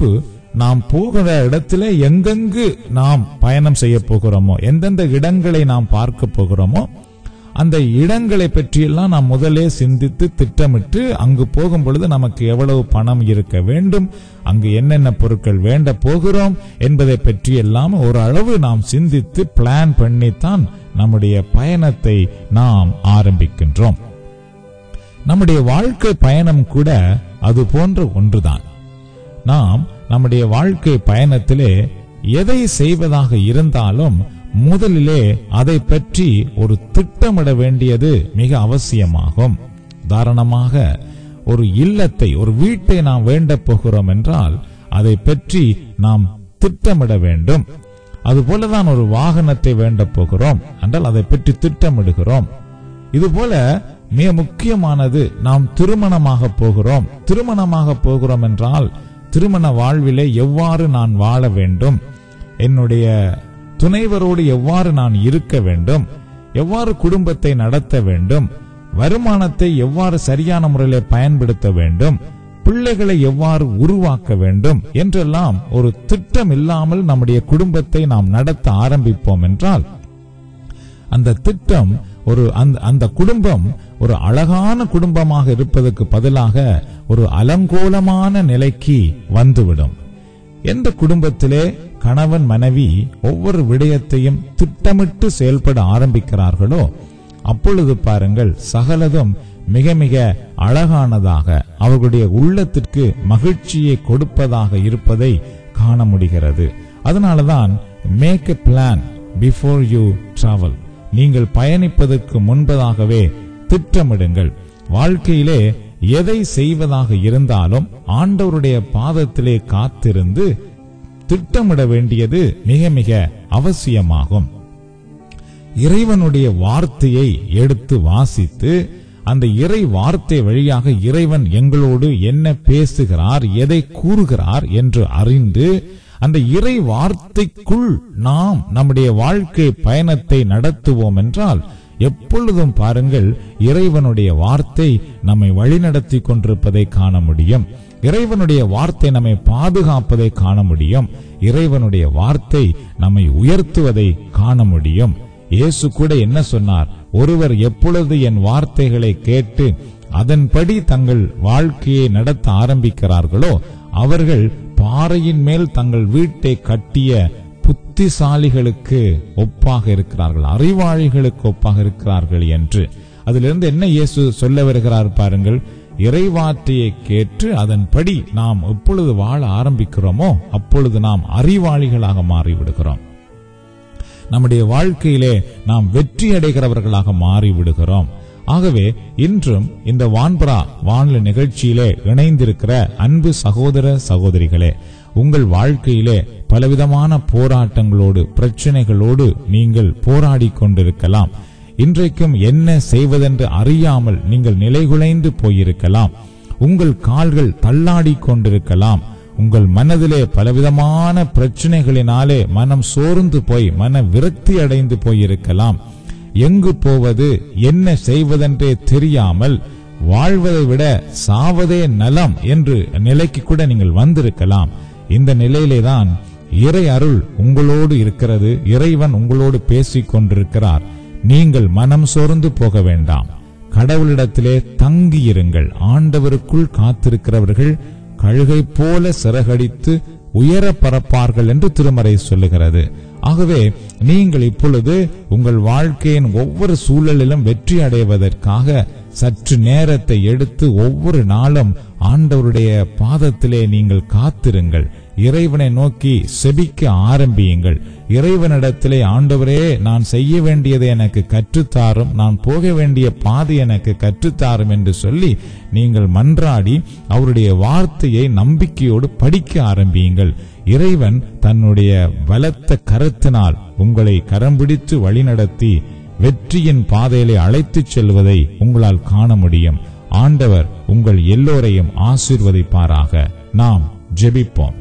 நாம் போகிற இடத்துல எங்கெங்கு நாம் பயணம் செய்ய போகிறோமோ, எந்தெந்த இடங்களை நாம் பார்க்க போகிறோமோ, அந்த இடங்களை பற்றியெல்லாம் நாம் முதலே சிந்தித்து திட்டமிட்டு அங்கு போகும் பொழுது நமக்கு எவ்வளவு பணம் இருக்க வேண்டும், அங்கு என்னென்ன பொருட்கள் வேண்ட போகிறோம் என்பதை பற்றியெல்லாம் ஒரு அளவு நாம் சிந்தித்து பிளான் பண்ணித்தான் நம்முடைய பயணத்தை நாம் ஆரம்பிக்கின்றோம். நம்முடைய வாழ்க்கை பயணம் கூட அது போன்ற ஒன்றுதான். நாம் நம்முடைய வாழ்க்கை பயணத்திலே எதை செய்வதாக இருந்தாலும் முதலிலே அதை பற்றி ஒரு திட்டமிட வேண்டியது மிக அவசியமாகும். உதாரணமாக, ஒரு இல்லத்தை, ஒரு வீட்டை நாம் வேண்ட போகிறோம் என்றால் அதை பற்றி நாம் திட்டமிட வேண்டும். அதுபோலதான் ஒரு வாகனத்தை வேண்ட போகிறோம் என்றால் அதை பற்றி திட்டமிடுகிறோம். இதுபோல மிக முக்கியமானது, நாம் திருமணமாக போகிறோம் என்றால் திருமண வாழ்விலே எவ்வாறு நான் வாழ வேண்டும், என்னுடைய துணைவரோடு எவ்வாறு நான் இருக்க வேண்டும், எவ்வாறு குடும்பத்தை நடத்த வேண்டும், வருமானத்தை எவ்வாறு சரியான முறையில் பயன்படுத்த வேண்டும், பிள்ளைகளை எவ்வாறு உருவாக்க வேண்டும் என்றெல்லாம் ஒரு திட்டம் இல்லாமல் நம்முடைய குடும்பத்தை நாம் நடத்த ஆரம்பிப்போம் என்றால் அந்த திட்டம் அந்த குடும்பம் ஒரு அழகான குடும்பமாக இருப்பதற்கு பதிலாக ஒரு அலங்கோலமான நிலைக்கு வந்துவிடும். எந்த குடும்பத்திலே கணவன் மனைவி ஒவ்வொரு விடயத்தையும் திட்டமிட்டு செயல்பட ஆரம்பிக்கிறார்களோ அப்பொழுது பாருங்கள், சகலதும் மிக மிக அழகானதாக, அவர்களுடைய உள்ளத்திற்கு மகிழ்ச்சியை கொடுப்பதாக இருப்பதை காண முடிகிறது. அதனாலதான் make a plan before you travel. நீங்கள் பயணிப்பதற்கு முன்பதாகவே திட்டமிடுங்கள். வாழ்க்கையிலே எதை செய்வதாக இருந்தாலும் ஆண்டவருடைய பாதத்திலே காத்திருந்து திட்டமிட வேண்டியது மிக மிக அவசியமாகும். இறைவனுடைய வார்த்தையை எடுத்து வாசித்து அந்த இறை வார்த்தை வழியாக இறைவன் எங்களோடு என்ன பேசுகிறார், எதை கூறுகிறார் என்று அறிந்து அந்த இறை வார்த்தைக்குள் நாம் நம்முடைய வாழ்க்கை பயணத்தை நடத்துவோம் என்றால் எப்பொழுதும் பாருங்கள், இறைவனுடைய வார்த்தை நம்மை வழிநடத்தி கொண்டிருப்பதை காண முடியும். இறைவனுடைய வார்த்தை நம்மை பாதுகாப்பதை காண முடியும். இறைவனுடைய வார்த்தை நம்மை உயர்த்துவதை காண முடியும். இயேசு கூட என்ன சொன்னார்? ஒருவர் எப்பொழுது என் வார்த்தைகளை கேட்டு அதன்படி தங்கள் வாழ்க்கையை நடத்த ஆரம்பிக்கிறார்களோ அவர்கள் பாறையின் மேல் தங்கள் வீட்டை கட்டிய புத்திசாலிகளுக்கு ஒப்பாக இருக்கிறார்கள், அறிவாளிகளுக்கு ஒப்பாக இருக்கிறார்கள் என்று. அதிலிருந்து என்ன இயேசு சொல்ல வருகிறார் பாருங்கள், இறைவார்த்தையை கேட்டு அதன்படி நாம் எப்பொழுது வாழ ஆரம்பிக்கிறோமோ அப்பொழுது நாம் அறிவாளிகளாக மாறிவிடுகிறோம். நம்முடைய வாழ்க்கையிலே நாம் வெற்றி அடைகிறவர்களாக மாறிவிடுகிறோம். ஆகவே இன்றும் இந்த வான்பரா வானொலி நிகழ்ச்சியிலே இணைந்திருக்கிற அன்பு சகோதர சகோதரிகளே, உங்கள் வாழ்க்கையிலே பலவிதமான போராட்டங்களோடு பிரச்சனைகளோடு நீங்கள் போராடி கொண்டிருக்கலாம். இன்றைக்கும் என்ன செய்வதென்று அறியாமல் நீங்கள் நிலைகுலைந்து போயிருக்கலாம். உங்கள் கால்கள் தள்ளாடி கொண்டிருக்கலாம். உங்கள் மனதிலே பலவிதமான பிரச்சனைகளினாலே மனம் சோர்ந்து போய் மன விரக்தி அடைந்து போயிருக்கலாம். எங்கு போவது, என்ன செய்வதென்றே தெரியாமல் வாழ்வதை விட சாவதே நலம் என்று நிலைக்கு கூட நீங்கள் வந்திருக்கலாம். இந்த நிலையிலேதான் இறை அருள் உங்களோடு இருக்கிறது. இறைவன் உங்களோடு பேசிக் கொண்டிருக்கிறார். நீங்கள் மனம் சோர்ந்து போக வேண்டாம். கடவுளிடத்திலே தங்கியிருங்கள். ஆண்டவருக்குள் காத்திருக்கிறவர்கள் கழுகை போல சிறகடித்து உயர பறப்பார்கள் என்று திருமறை சொல்லுகிறது. ஆகவே நீங்கள் இப்பொழுது உங்கள் வாழ்க்கையின் ஒவ்வொரு சூழலிலும் வெற்றி அடைவதற்காக சற்று நேரத்தை எடுத்து ஒவ்வொரு நாளும் ஆண்டவருடைய பாதத்திலே நீங்கள் காத்திருங்கள். இறைவனை நோக்கி செபிக்க ஆரம்பியுங்கள். இறைவனிடத்திலே, ஆண்டவரே, நான் செய்ய வேண்டியதை எனக்கு கற்றுத்தாரும், நான் போக வேண்டிய பாதை எனக்கு கற்றுத்தாரும் என்று சொல்லி நீங்கள் மன்றாடி அவருடைய வார்த்தையை நம்பிக்கையோடு படிக்க ஆரம்பியுங்கள். இறைவன் தன்னுடைய பலத்த கரத்தினால் உங்களை கரம் பிடித்து வழிநடத்தி வெற்றியின் பாதையிலே அழைத்துச் செல்வதை உங்களால் காண முடியும். ஆண்டவர் உங்கள் எல்லோரையும் ஆசீர்வதிப்பாராக. நாம் ஜெபிப்போம்.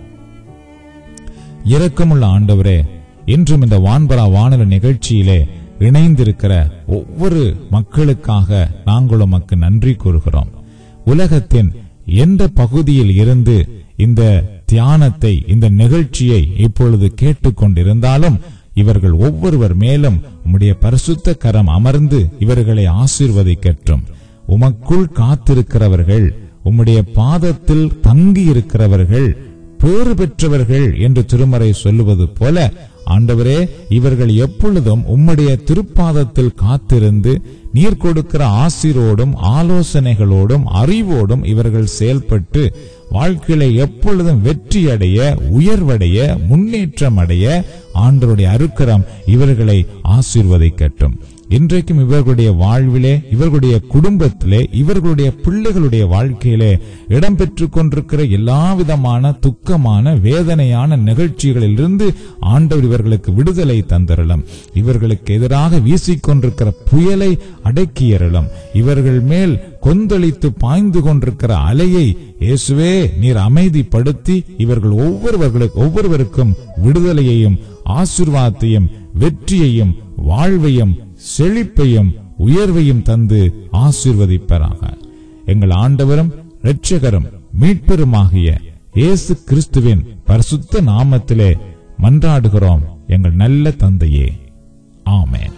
இரக்கமுள்ள ஆண்டவரே, இன்றும் இந்த வான்பரா வானொலி நிகழ்ச்சியிலே இணைந்திருக்கிற ஒவ்வொரு மக்களுக்காக நாங்கள் உமக்கு நன்றி கூறுகிறோம். உலகத்தின் எந்த பகுதியில் இருந்து இந்த தியானத்தை, இந்த நிகழ்ச்சியை இப்பொழுது கேட்டுக்கொண்டிருந்தாலும் இவர்கள் ஒவ்வொருவர் மேலும் உம்முடைய பரிசுத்த கரம் அமர்ந்து இவர்களை ஆசீர்வதிக்கட்டும். உமக்குள் காத்திருக்கிறவர்கள், உம்முடைய பாதத்தில் தங்கி இருக்கிறவர்கள் பேறு பெற்றவர்கள் என்று திருமறை சொல்லுவது போல, ஆண்டவரே, இவர்கள் எப்பொழுதும் உம்முடைய திருப்பாதத்தில் காத்திருந்து நீர் கொடுக்கிற ஆசீரோடும் ஆலோசனைகளோடும் அறிவோடும் இவர்கள் செயல்பட்டு வாழ்க்கையில எப்பொழுதும் வெற்றியடைய, உயர்வடைய, முன்னேற்றம் அடைய ஆண்டவருடைய அருக்கரம் இவர்களை ஆசீர்வதிக்கட்டும். இன்றைக்கும் இவர்களுடைய வாழ்விலே, இவர்களுடைய குடும்பத்திலே, இவர்களுடைய பிள்ளைகளுடைய வாழ்க்கையிலே இடம்பெற்றுக் கொண்டிருக்கிற எல்லா விதமான துக்கமான வேதனையான நிகழ்ச்சிகளிலிருந்து ஆண்டவர் இவர்களுக்கு விடுதலை தந்தரலும். இவர்களுக்கு எதிராக வீசிக்கொண்டிருக்கிற புயலை அடக்கியறலும். இவர்கள் மேல் கொந்தளித்து பாய்ந்து கொண்டிருக்கிற அலையை இயேசுவே நீர் அமைதிப்படுத்தி இவர்கள் ஒவ்வொருவருக்கும் விடுதலையையும் ஆசீர்வாதத்தையும் வெற்றியையும் வாழ்வையும் செழிப்பையும் உயர்வையும் தந்து ஆசீர்வதிப்பாராக. எங்கள் ஆண்டவரும் இரட்சகரும் மீட்பெருமாகிய இயேசு கிறிஸ்துவின் பரிசுத்த நாமத்திலே மன்றாடுகிறோம் எங்கள் நல்ல தந்தையே. ஆமென்.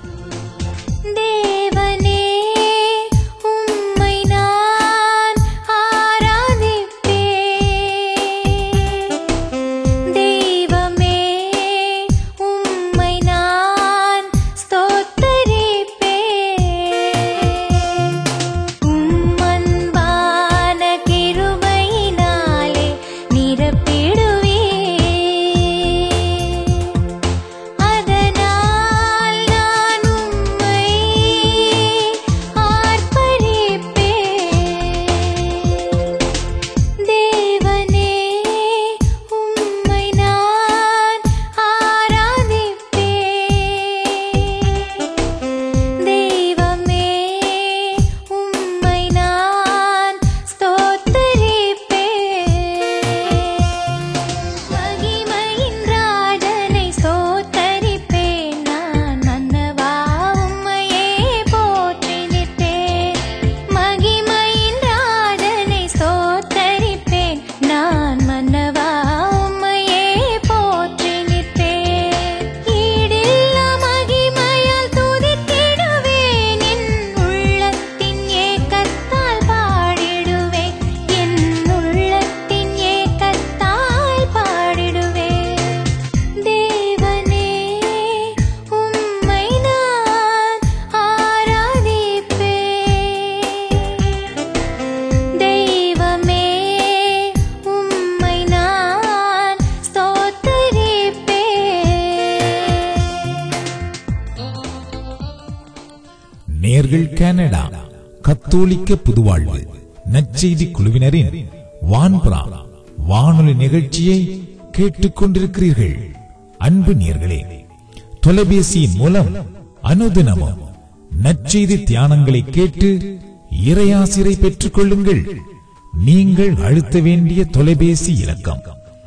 நேர்கள் கனடா கத்தோலிக்க புதுவாழ்வு நற்செய்தி குழுவினரின் வான்புறா வானொலி நிகழ்ச்சியை கேட்டுக் கொண்டிருக்கிறீர்கள். அன்பு நேர்களே, தொலைபேசியின் மூலம் அனுதினமும் நற்செய்தி தியானங்களை கேட்டு இறையாசிரை பெற்றுக் கொள்ளுங்கள். நீங்கள் அழுத்த வேண்டிய தொலைபேசி இலக்கம்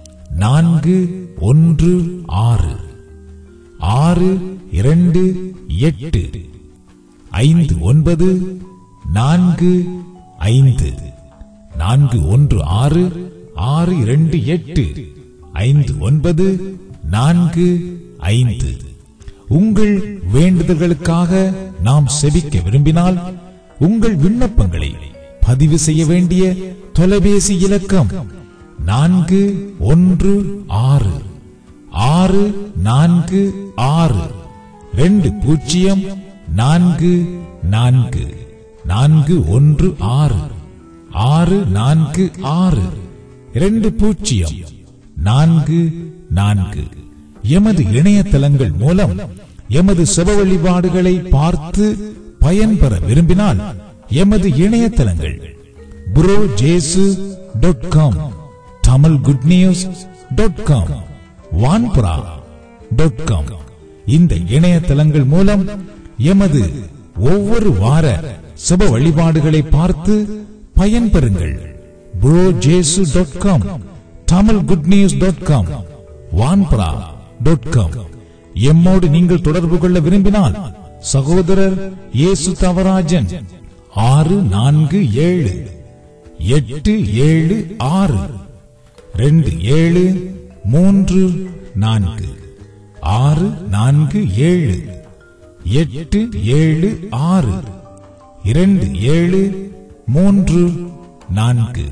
416285945. உங்கள் வேண்டுதல்களுக்காக நாம் செபிக்க விரும்பினால் உங்கள் விண்ணப்பங்களை பதிவு செய்ய வேண்டிய தொலைபேசி இலக்கம் 416-446-2044. எமது இணையதளங்கள் மூலம் எமது செப வழிபாடுகளை பார்த்து பயன்பெற விரும்பினால் எமது இணையதளங்கள் brojesu.com, tamilgoodnews.com, vanpura.com. இந்த இணையதளங்கள் மூலம் எமது ஒவ்வொரு வார செப வழிபாடுகளை பார்த்து பயன்பெறுங்கள். brojesu.com, tamilgoodnews.com, vanpura.com. எம்மோடு நீங்கள் தொடர்பு கொள்ள விரும்பினால் சகோதரர் இயேசு தவராஜன் 647-876 2734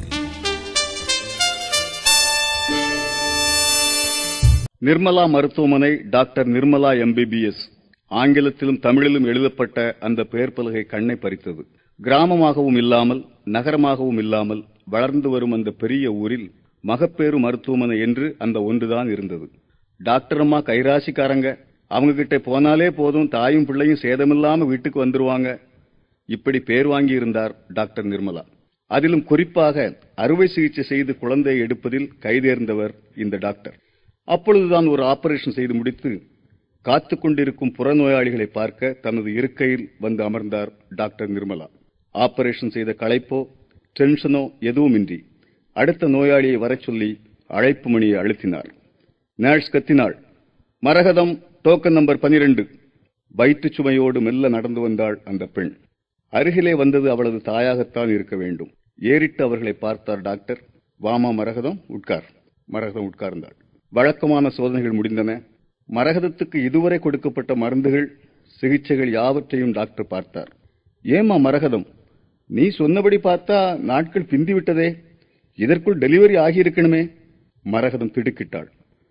நிர்மலா மருத்துவமனை டாக்டர் நிர்மலா MBBS ஆங்கிலத்திலும் தமிழிலும் எழுதப்பட்ட அந்த பெயர் பலகை கண்ணை பறித்தது. கிராமமாகவும் இல்லாமல் நகரமாகவும் இல்லாமல் வளர்ந்து வரும் அந்த பெரிய ஊரில் மகப்பேறு மருத்துவமனை என்று அந்த ஒன்றுதான் இருந்தது. டாக்டர் அம்மா கைராசிக்காரங்க, அவங்க கிட்ட போனாலே போதும், தாயும் பிள்ளையும் சேதமில்லாம வீட்டுக்கு வந்துருவாங்க. இப்படி பேர் வாங்கி இருந்தார் டாக்டர் நிர்மலா. அதிலும் குறிப்பாக அறுவை சிகிச்சை செய்து குழந்தையை எடுப்பதில் கைதேர்ந்தவர் இந்த டாக்டர். அப்பொழுதுதான் ஒரு ஆபரேஷன் செய்து முடித்து காத்து கொண்டிருக்கும் புறநோயாளிகளை பார்க்க தனது இருக்கையில் வந்து அமர்ந்தார் டாக்டர் நிர்மலா. ஆபரேஷன் செய்த களைப்போ டென்ஷனோ எதுவுமின்றி அடுத்த நோயாளியை வரச் சொல்லி அழைப்பு மணியை அழுத்தினார். நர்ஸ் கத்தினாள், மரகதம், டோக்கன் நம்பர் 12. வயிற்று சுமையோடு மெல்ல நடந்து வந்தாள் அந்த பெண். அருகிலே வந்தது அவளது தாயாகத்தான் இருக்க வேண்டும். ஏறிட்டு அவர்களை பார்த்தார் டாக்டர். வாமா மரகதம், உட்கார். மரகதம் உட்கார்ந்தாள். வழக்கமான சோதனைகள் முடிந்தன. மரகதத்துக்கு இதுவரை கொடுக்கப்பட்ட மருந்துகள் சிகிச்சைகள் யாவற்றையும் டாக்டர் பார்த்தார். ஏமா மரகதம், நீ சொன்னபடி பார்த்தா நாட்கள் பிந்திவிட்டதே, இதற்குள் டெலிவரி ஆகியிருக்கணுமே. மரகதம் திடுக்கிட்டாள்.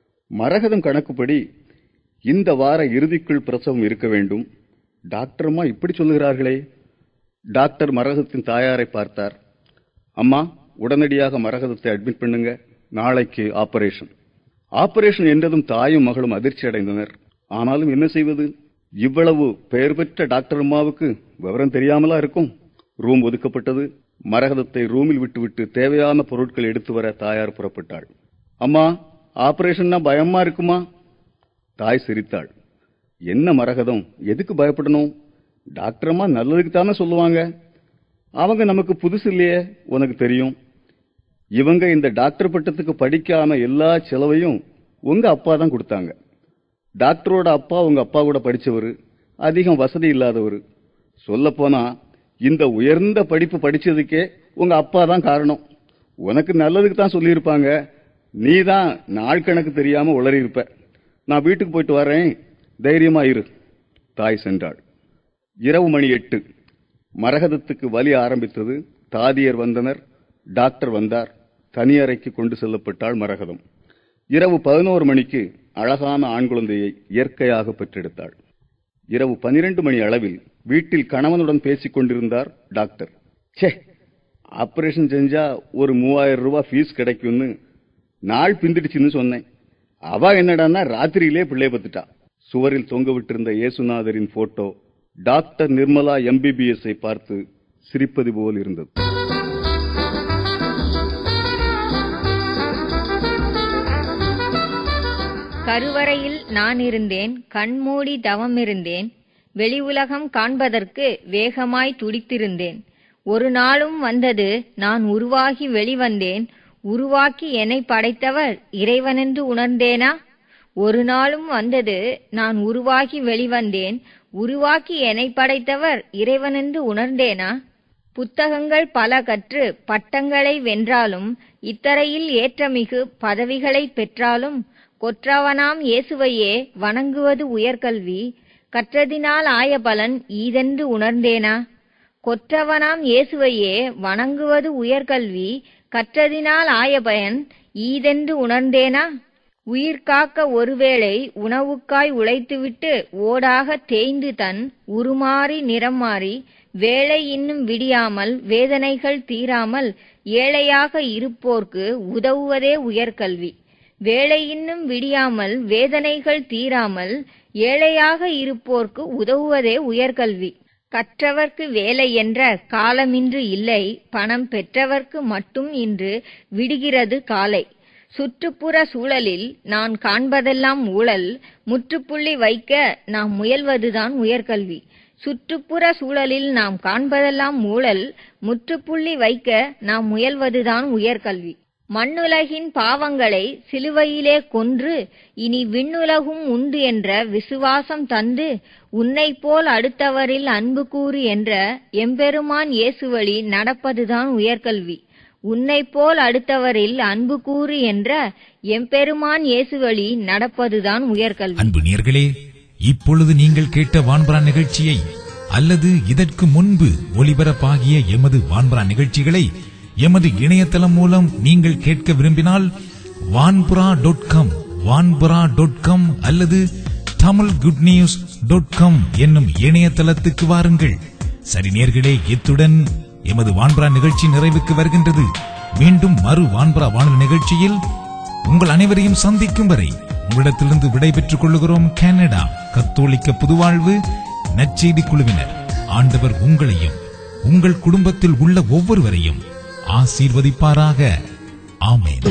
மரகதம் கணக்குப்படி இந்த வார இறுதிக்குள் பிரசவம் இருக்க வேண்டும். டாக்டர் அம்மா இப்படி சொல்லுகிறார்களே. டாக்டர் மரகதத்தின் தாயாரை பார்த்தார். அம்மா, உடனடியாக மரகதத்தை அட்மிட் பண்ணுங்க, நாளைக்கு ஆபரேஷன். ஆபரேஷன் என்றதும் தாயும் மகளும் அதிர்ச்சி அடைந்தனர். ஆனாலும் என்ன செய்வது, இவ்வளவு பெயர் பெற்ற டாக்டர் அம்மாவுக்கு விவரம் தெரியாமலா இருக்கும். ரூம் ஒதுக்கப்பட்டது. மரகதத்தை ரூமில் விட்டுவிட்டு தேவையான பொருட்கள் எடுத்து வர தாயார் புறப்பட்டாள். அம்மா, ஆபரேஷன்னா பயமா இருக்குமா? தாய் சிரித்தாள். என்ன மரகதம், எதுக்கு பயப்படணும்? டாக்டர் அம்மா நல்லதுக்கு தானே சொல்லுவாங்க. அவங்க நமக்கு புதுசு இல்லையே, உனக்கு தெரியும். இவங்க இந்த டாக்டர் பட்டத்துக்கு படிக்காம எல்லா செலவையும் உங்க அப்பா தான் கொடுத்தாங்க. டாக்டரோட அப்பா உங்க அப்பா கூட படிச்சவரு, அதிகம் வசதி இல்லாதவரு. சொல்ல போனா இந்த உயர்ந்த படிப்பு படிச்சதுக்கே உங்க அப்பா தான் காரணம். உனக்கு நல்லதுக்கு தான் சொல்லியிருப்பாங்க. நீ தான் நாள் கணக்கு தெரியாம உளறி இருப்ப. நான் வீட்டுக்கு போயிட்டு வரேன், தைரியமா இரு. தாய் சென்றாள். இரவு மணி 8. மரகதத்துக்கு வலி ஆரம்பித்தது. தாதியர் வந்தனர். டாக்டர் வந்தார். தனி அறைக்கு கொண்டு செல்லப்பட்டாள் மரகதம். இரவு 11 மணிக்கு அழகான ஆண் குழந்தையை இயற்கையாக பெற்றெடுத்தாள். இரவு 12 மணி அளவில் வீட்டில் கணவனுடன் பேசிக் கொண்டிருந்தார் டாக்டர். சே, ஆபரேஷன் செஞ்சா ஒரு 3000 ரூபாய் ஃபீஸ் கிடைக்கும்னு நாள் பிந்திடுச்சுன்னு சொன்னேன். அவ என்னடான்னா ராத்திரியிலே பிள்ளை பத்துட்டா. சுவரில் தொங்க விட்டிருந்த இயேசுநாதரின் போட்டோ டாக்டர் நிர்மலா MBBS பார்த்து சிரிப்பது போல் இருந்தது. கருவறையில் நான் இருந்தேன், கண்மூடி தவம் இருந்தேன், வெளி உலகம் காண்பதற்கு வேகமாய் துடித்திருந்தேன். ஒரு நாளும் வந்தது, நான் உருவாகி வெளிவந்தேன், உருவாக்கி என்னை படைத்தவர் இறைவனென்று உணர்ந்தேனா? ஒரு நாளும் வந்தது, நான் உருவாகி வெளிவந்தேன், உருவாக்கி என்னை படைத்தவர் இறைவனென்று உணர்ந்தேனா? புத்தகங்கள் பல கற்று பட்டங்களை வென்றாலும், இத்தரையில் ஏற்றமிகு பதவிகளை பெற்றாலும், கொற்றவனாம் இயேசுவையே வணங்குவது உயர்கல்வி, கற்றதினால் ஆய பலன் ஈதென்று உணர்ந்தேனா? கொற்றவனாம் இயேசுவையே வணங்குவது உயர்கல்வி, கற்றதினால் ஆய பயன் ஈதென்று உணர்ந்தேனா? உயிர் காக்க ஒருவேளை உணவுக்காய் உழைத்துவிட்டு ஓடாக தேய்ந்து தன் உருமாறி நிறம் மாறி, வேலை இன்னும் விடியாமல் வேதனைகள் தீராமல் ஏழையாக இருப்போர்க்கு உதவுவதே உயர்கல்வி. வேலை இன்னும் விடியாமல் வேதனைகள் தீராமல் ஏழையாக இருப்போர்க்கு உதவுவதே உயர்கல்வி. கற்றவர்க்கு வேலை என்ற காலமின்று இல்லை, பணம் பெற்றவர்க்கு மட்டும் இன்று விடுகிறது காலை. சுற்றுப்புற சூழலில் நான் காண்பதெல்லாம் ஊழல், முற்றுப்புள்ளி வைக்க நாம் முயல்வதுதான் உயர்கல்வி. சுற்றுப்புற சூழலில் நாம் காண்பதெல்லாம் ஊழல், முற்றுப்புள்ளி வைக்க நாம் முயல்வதுதான் உயர்கல்வி. மண்ணுலகின் பாவங்களை சிலுவையிலே கொன்று இனி விண்ணுலகும் உண்டு என்ற விசுவாசம் தந்து, உன்னை போல் அடுத்தவரில் அன்பு கூறு என்ற எம்பெருமான் இயேசு வழி நடப்பதுதான் உயர்கல்வி. உன்னைப் போல் அடுத்தவரில் அன்பு கூறு என்ற எம்பெருமான் இயேசு வழி நடப்பதுதான் உயர்கல்வி. அன்பு நேயர்களே, இப்பொழுது நீங்கள் கேட்ட வான்பரா நிகழ்ச்சியை அல்லது இதற்கு முன்பு ஒலிபரப்பாகிய எமது வான்பரா நிகழ்ச்சிகளை எமது இணையதளம் மூலம் நீங்கள் கேட்க விரும்பினால் வான்பரா.com அல்லது tamilgoodnews.com என்னும் இணையதளத்துக்கு வாருங்கள். சரி நேயர்களே, இத்துடன் எமது வான்பரா நிகழ்ச்சி நிறைவுக்கு வருகின்றது. மீண்டும் மறு வான்பரா வானொலி நிகழ்ச்சியில் உங்கள் அனைவரையும் சந்திக்கும் வரை உங்களிடத்திலிருந்து விடைபெற்றுக் கொள்கிறோம். கனடா கத்தோலிக்க புதுவாழ்வு நற்செய்தி குழுவினர். ஆண்டவர் உங்களையும் உங்கள் குடும்பத்தில் உள்ள ஒவ்வொருவரையும் ஆசீர்வதிப்பாராக. ஆமென்.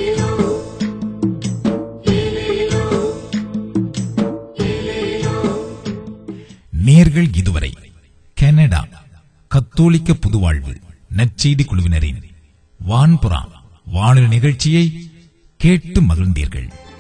நேர்கள் இதுவரை கனடா கத்தோலிக்க புதுவாழ்வு நற்செய்தி குழுவினரின் வான்பரா வானொலி நிகழ்ச்சியை கேட்டு மகிழ்ந்தீர்கள்.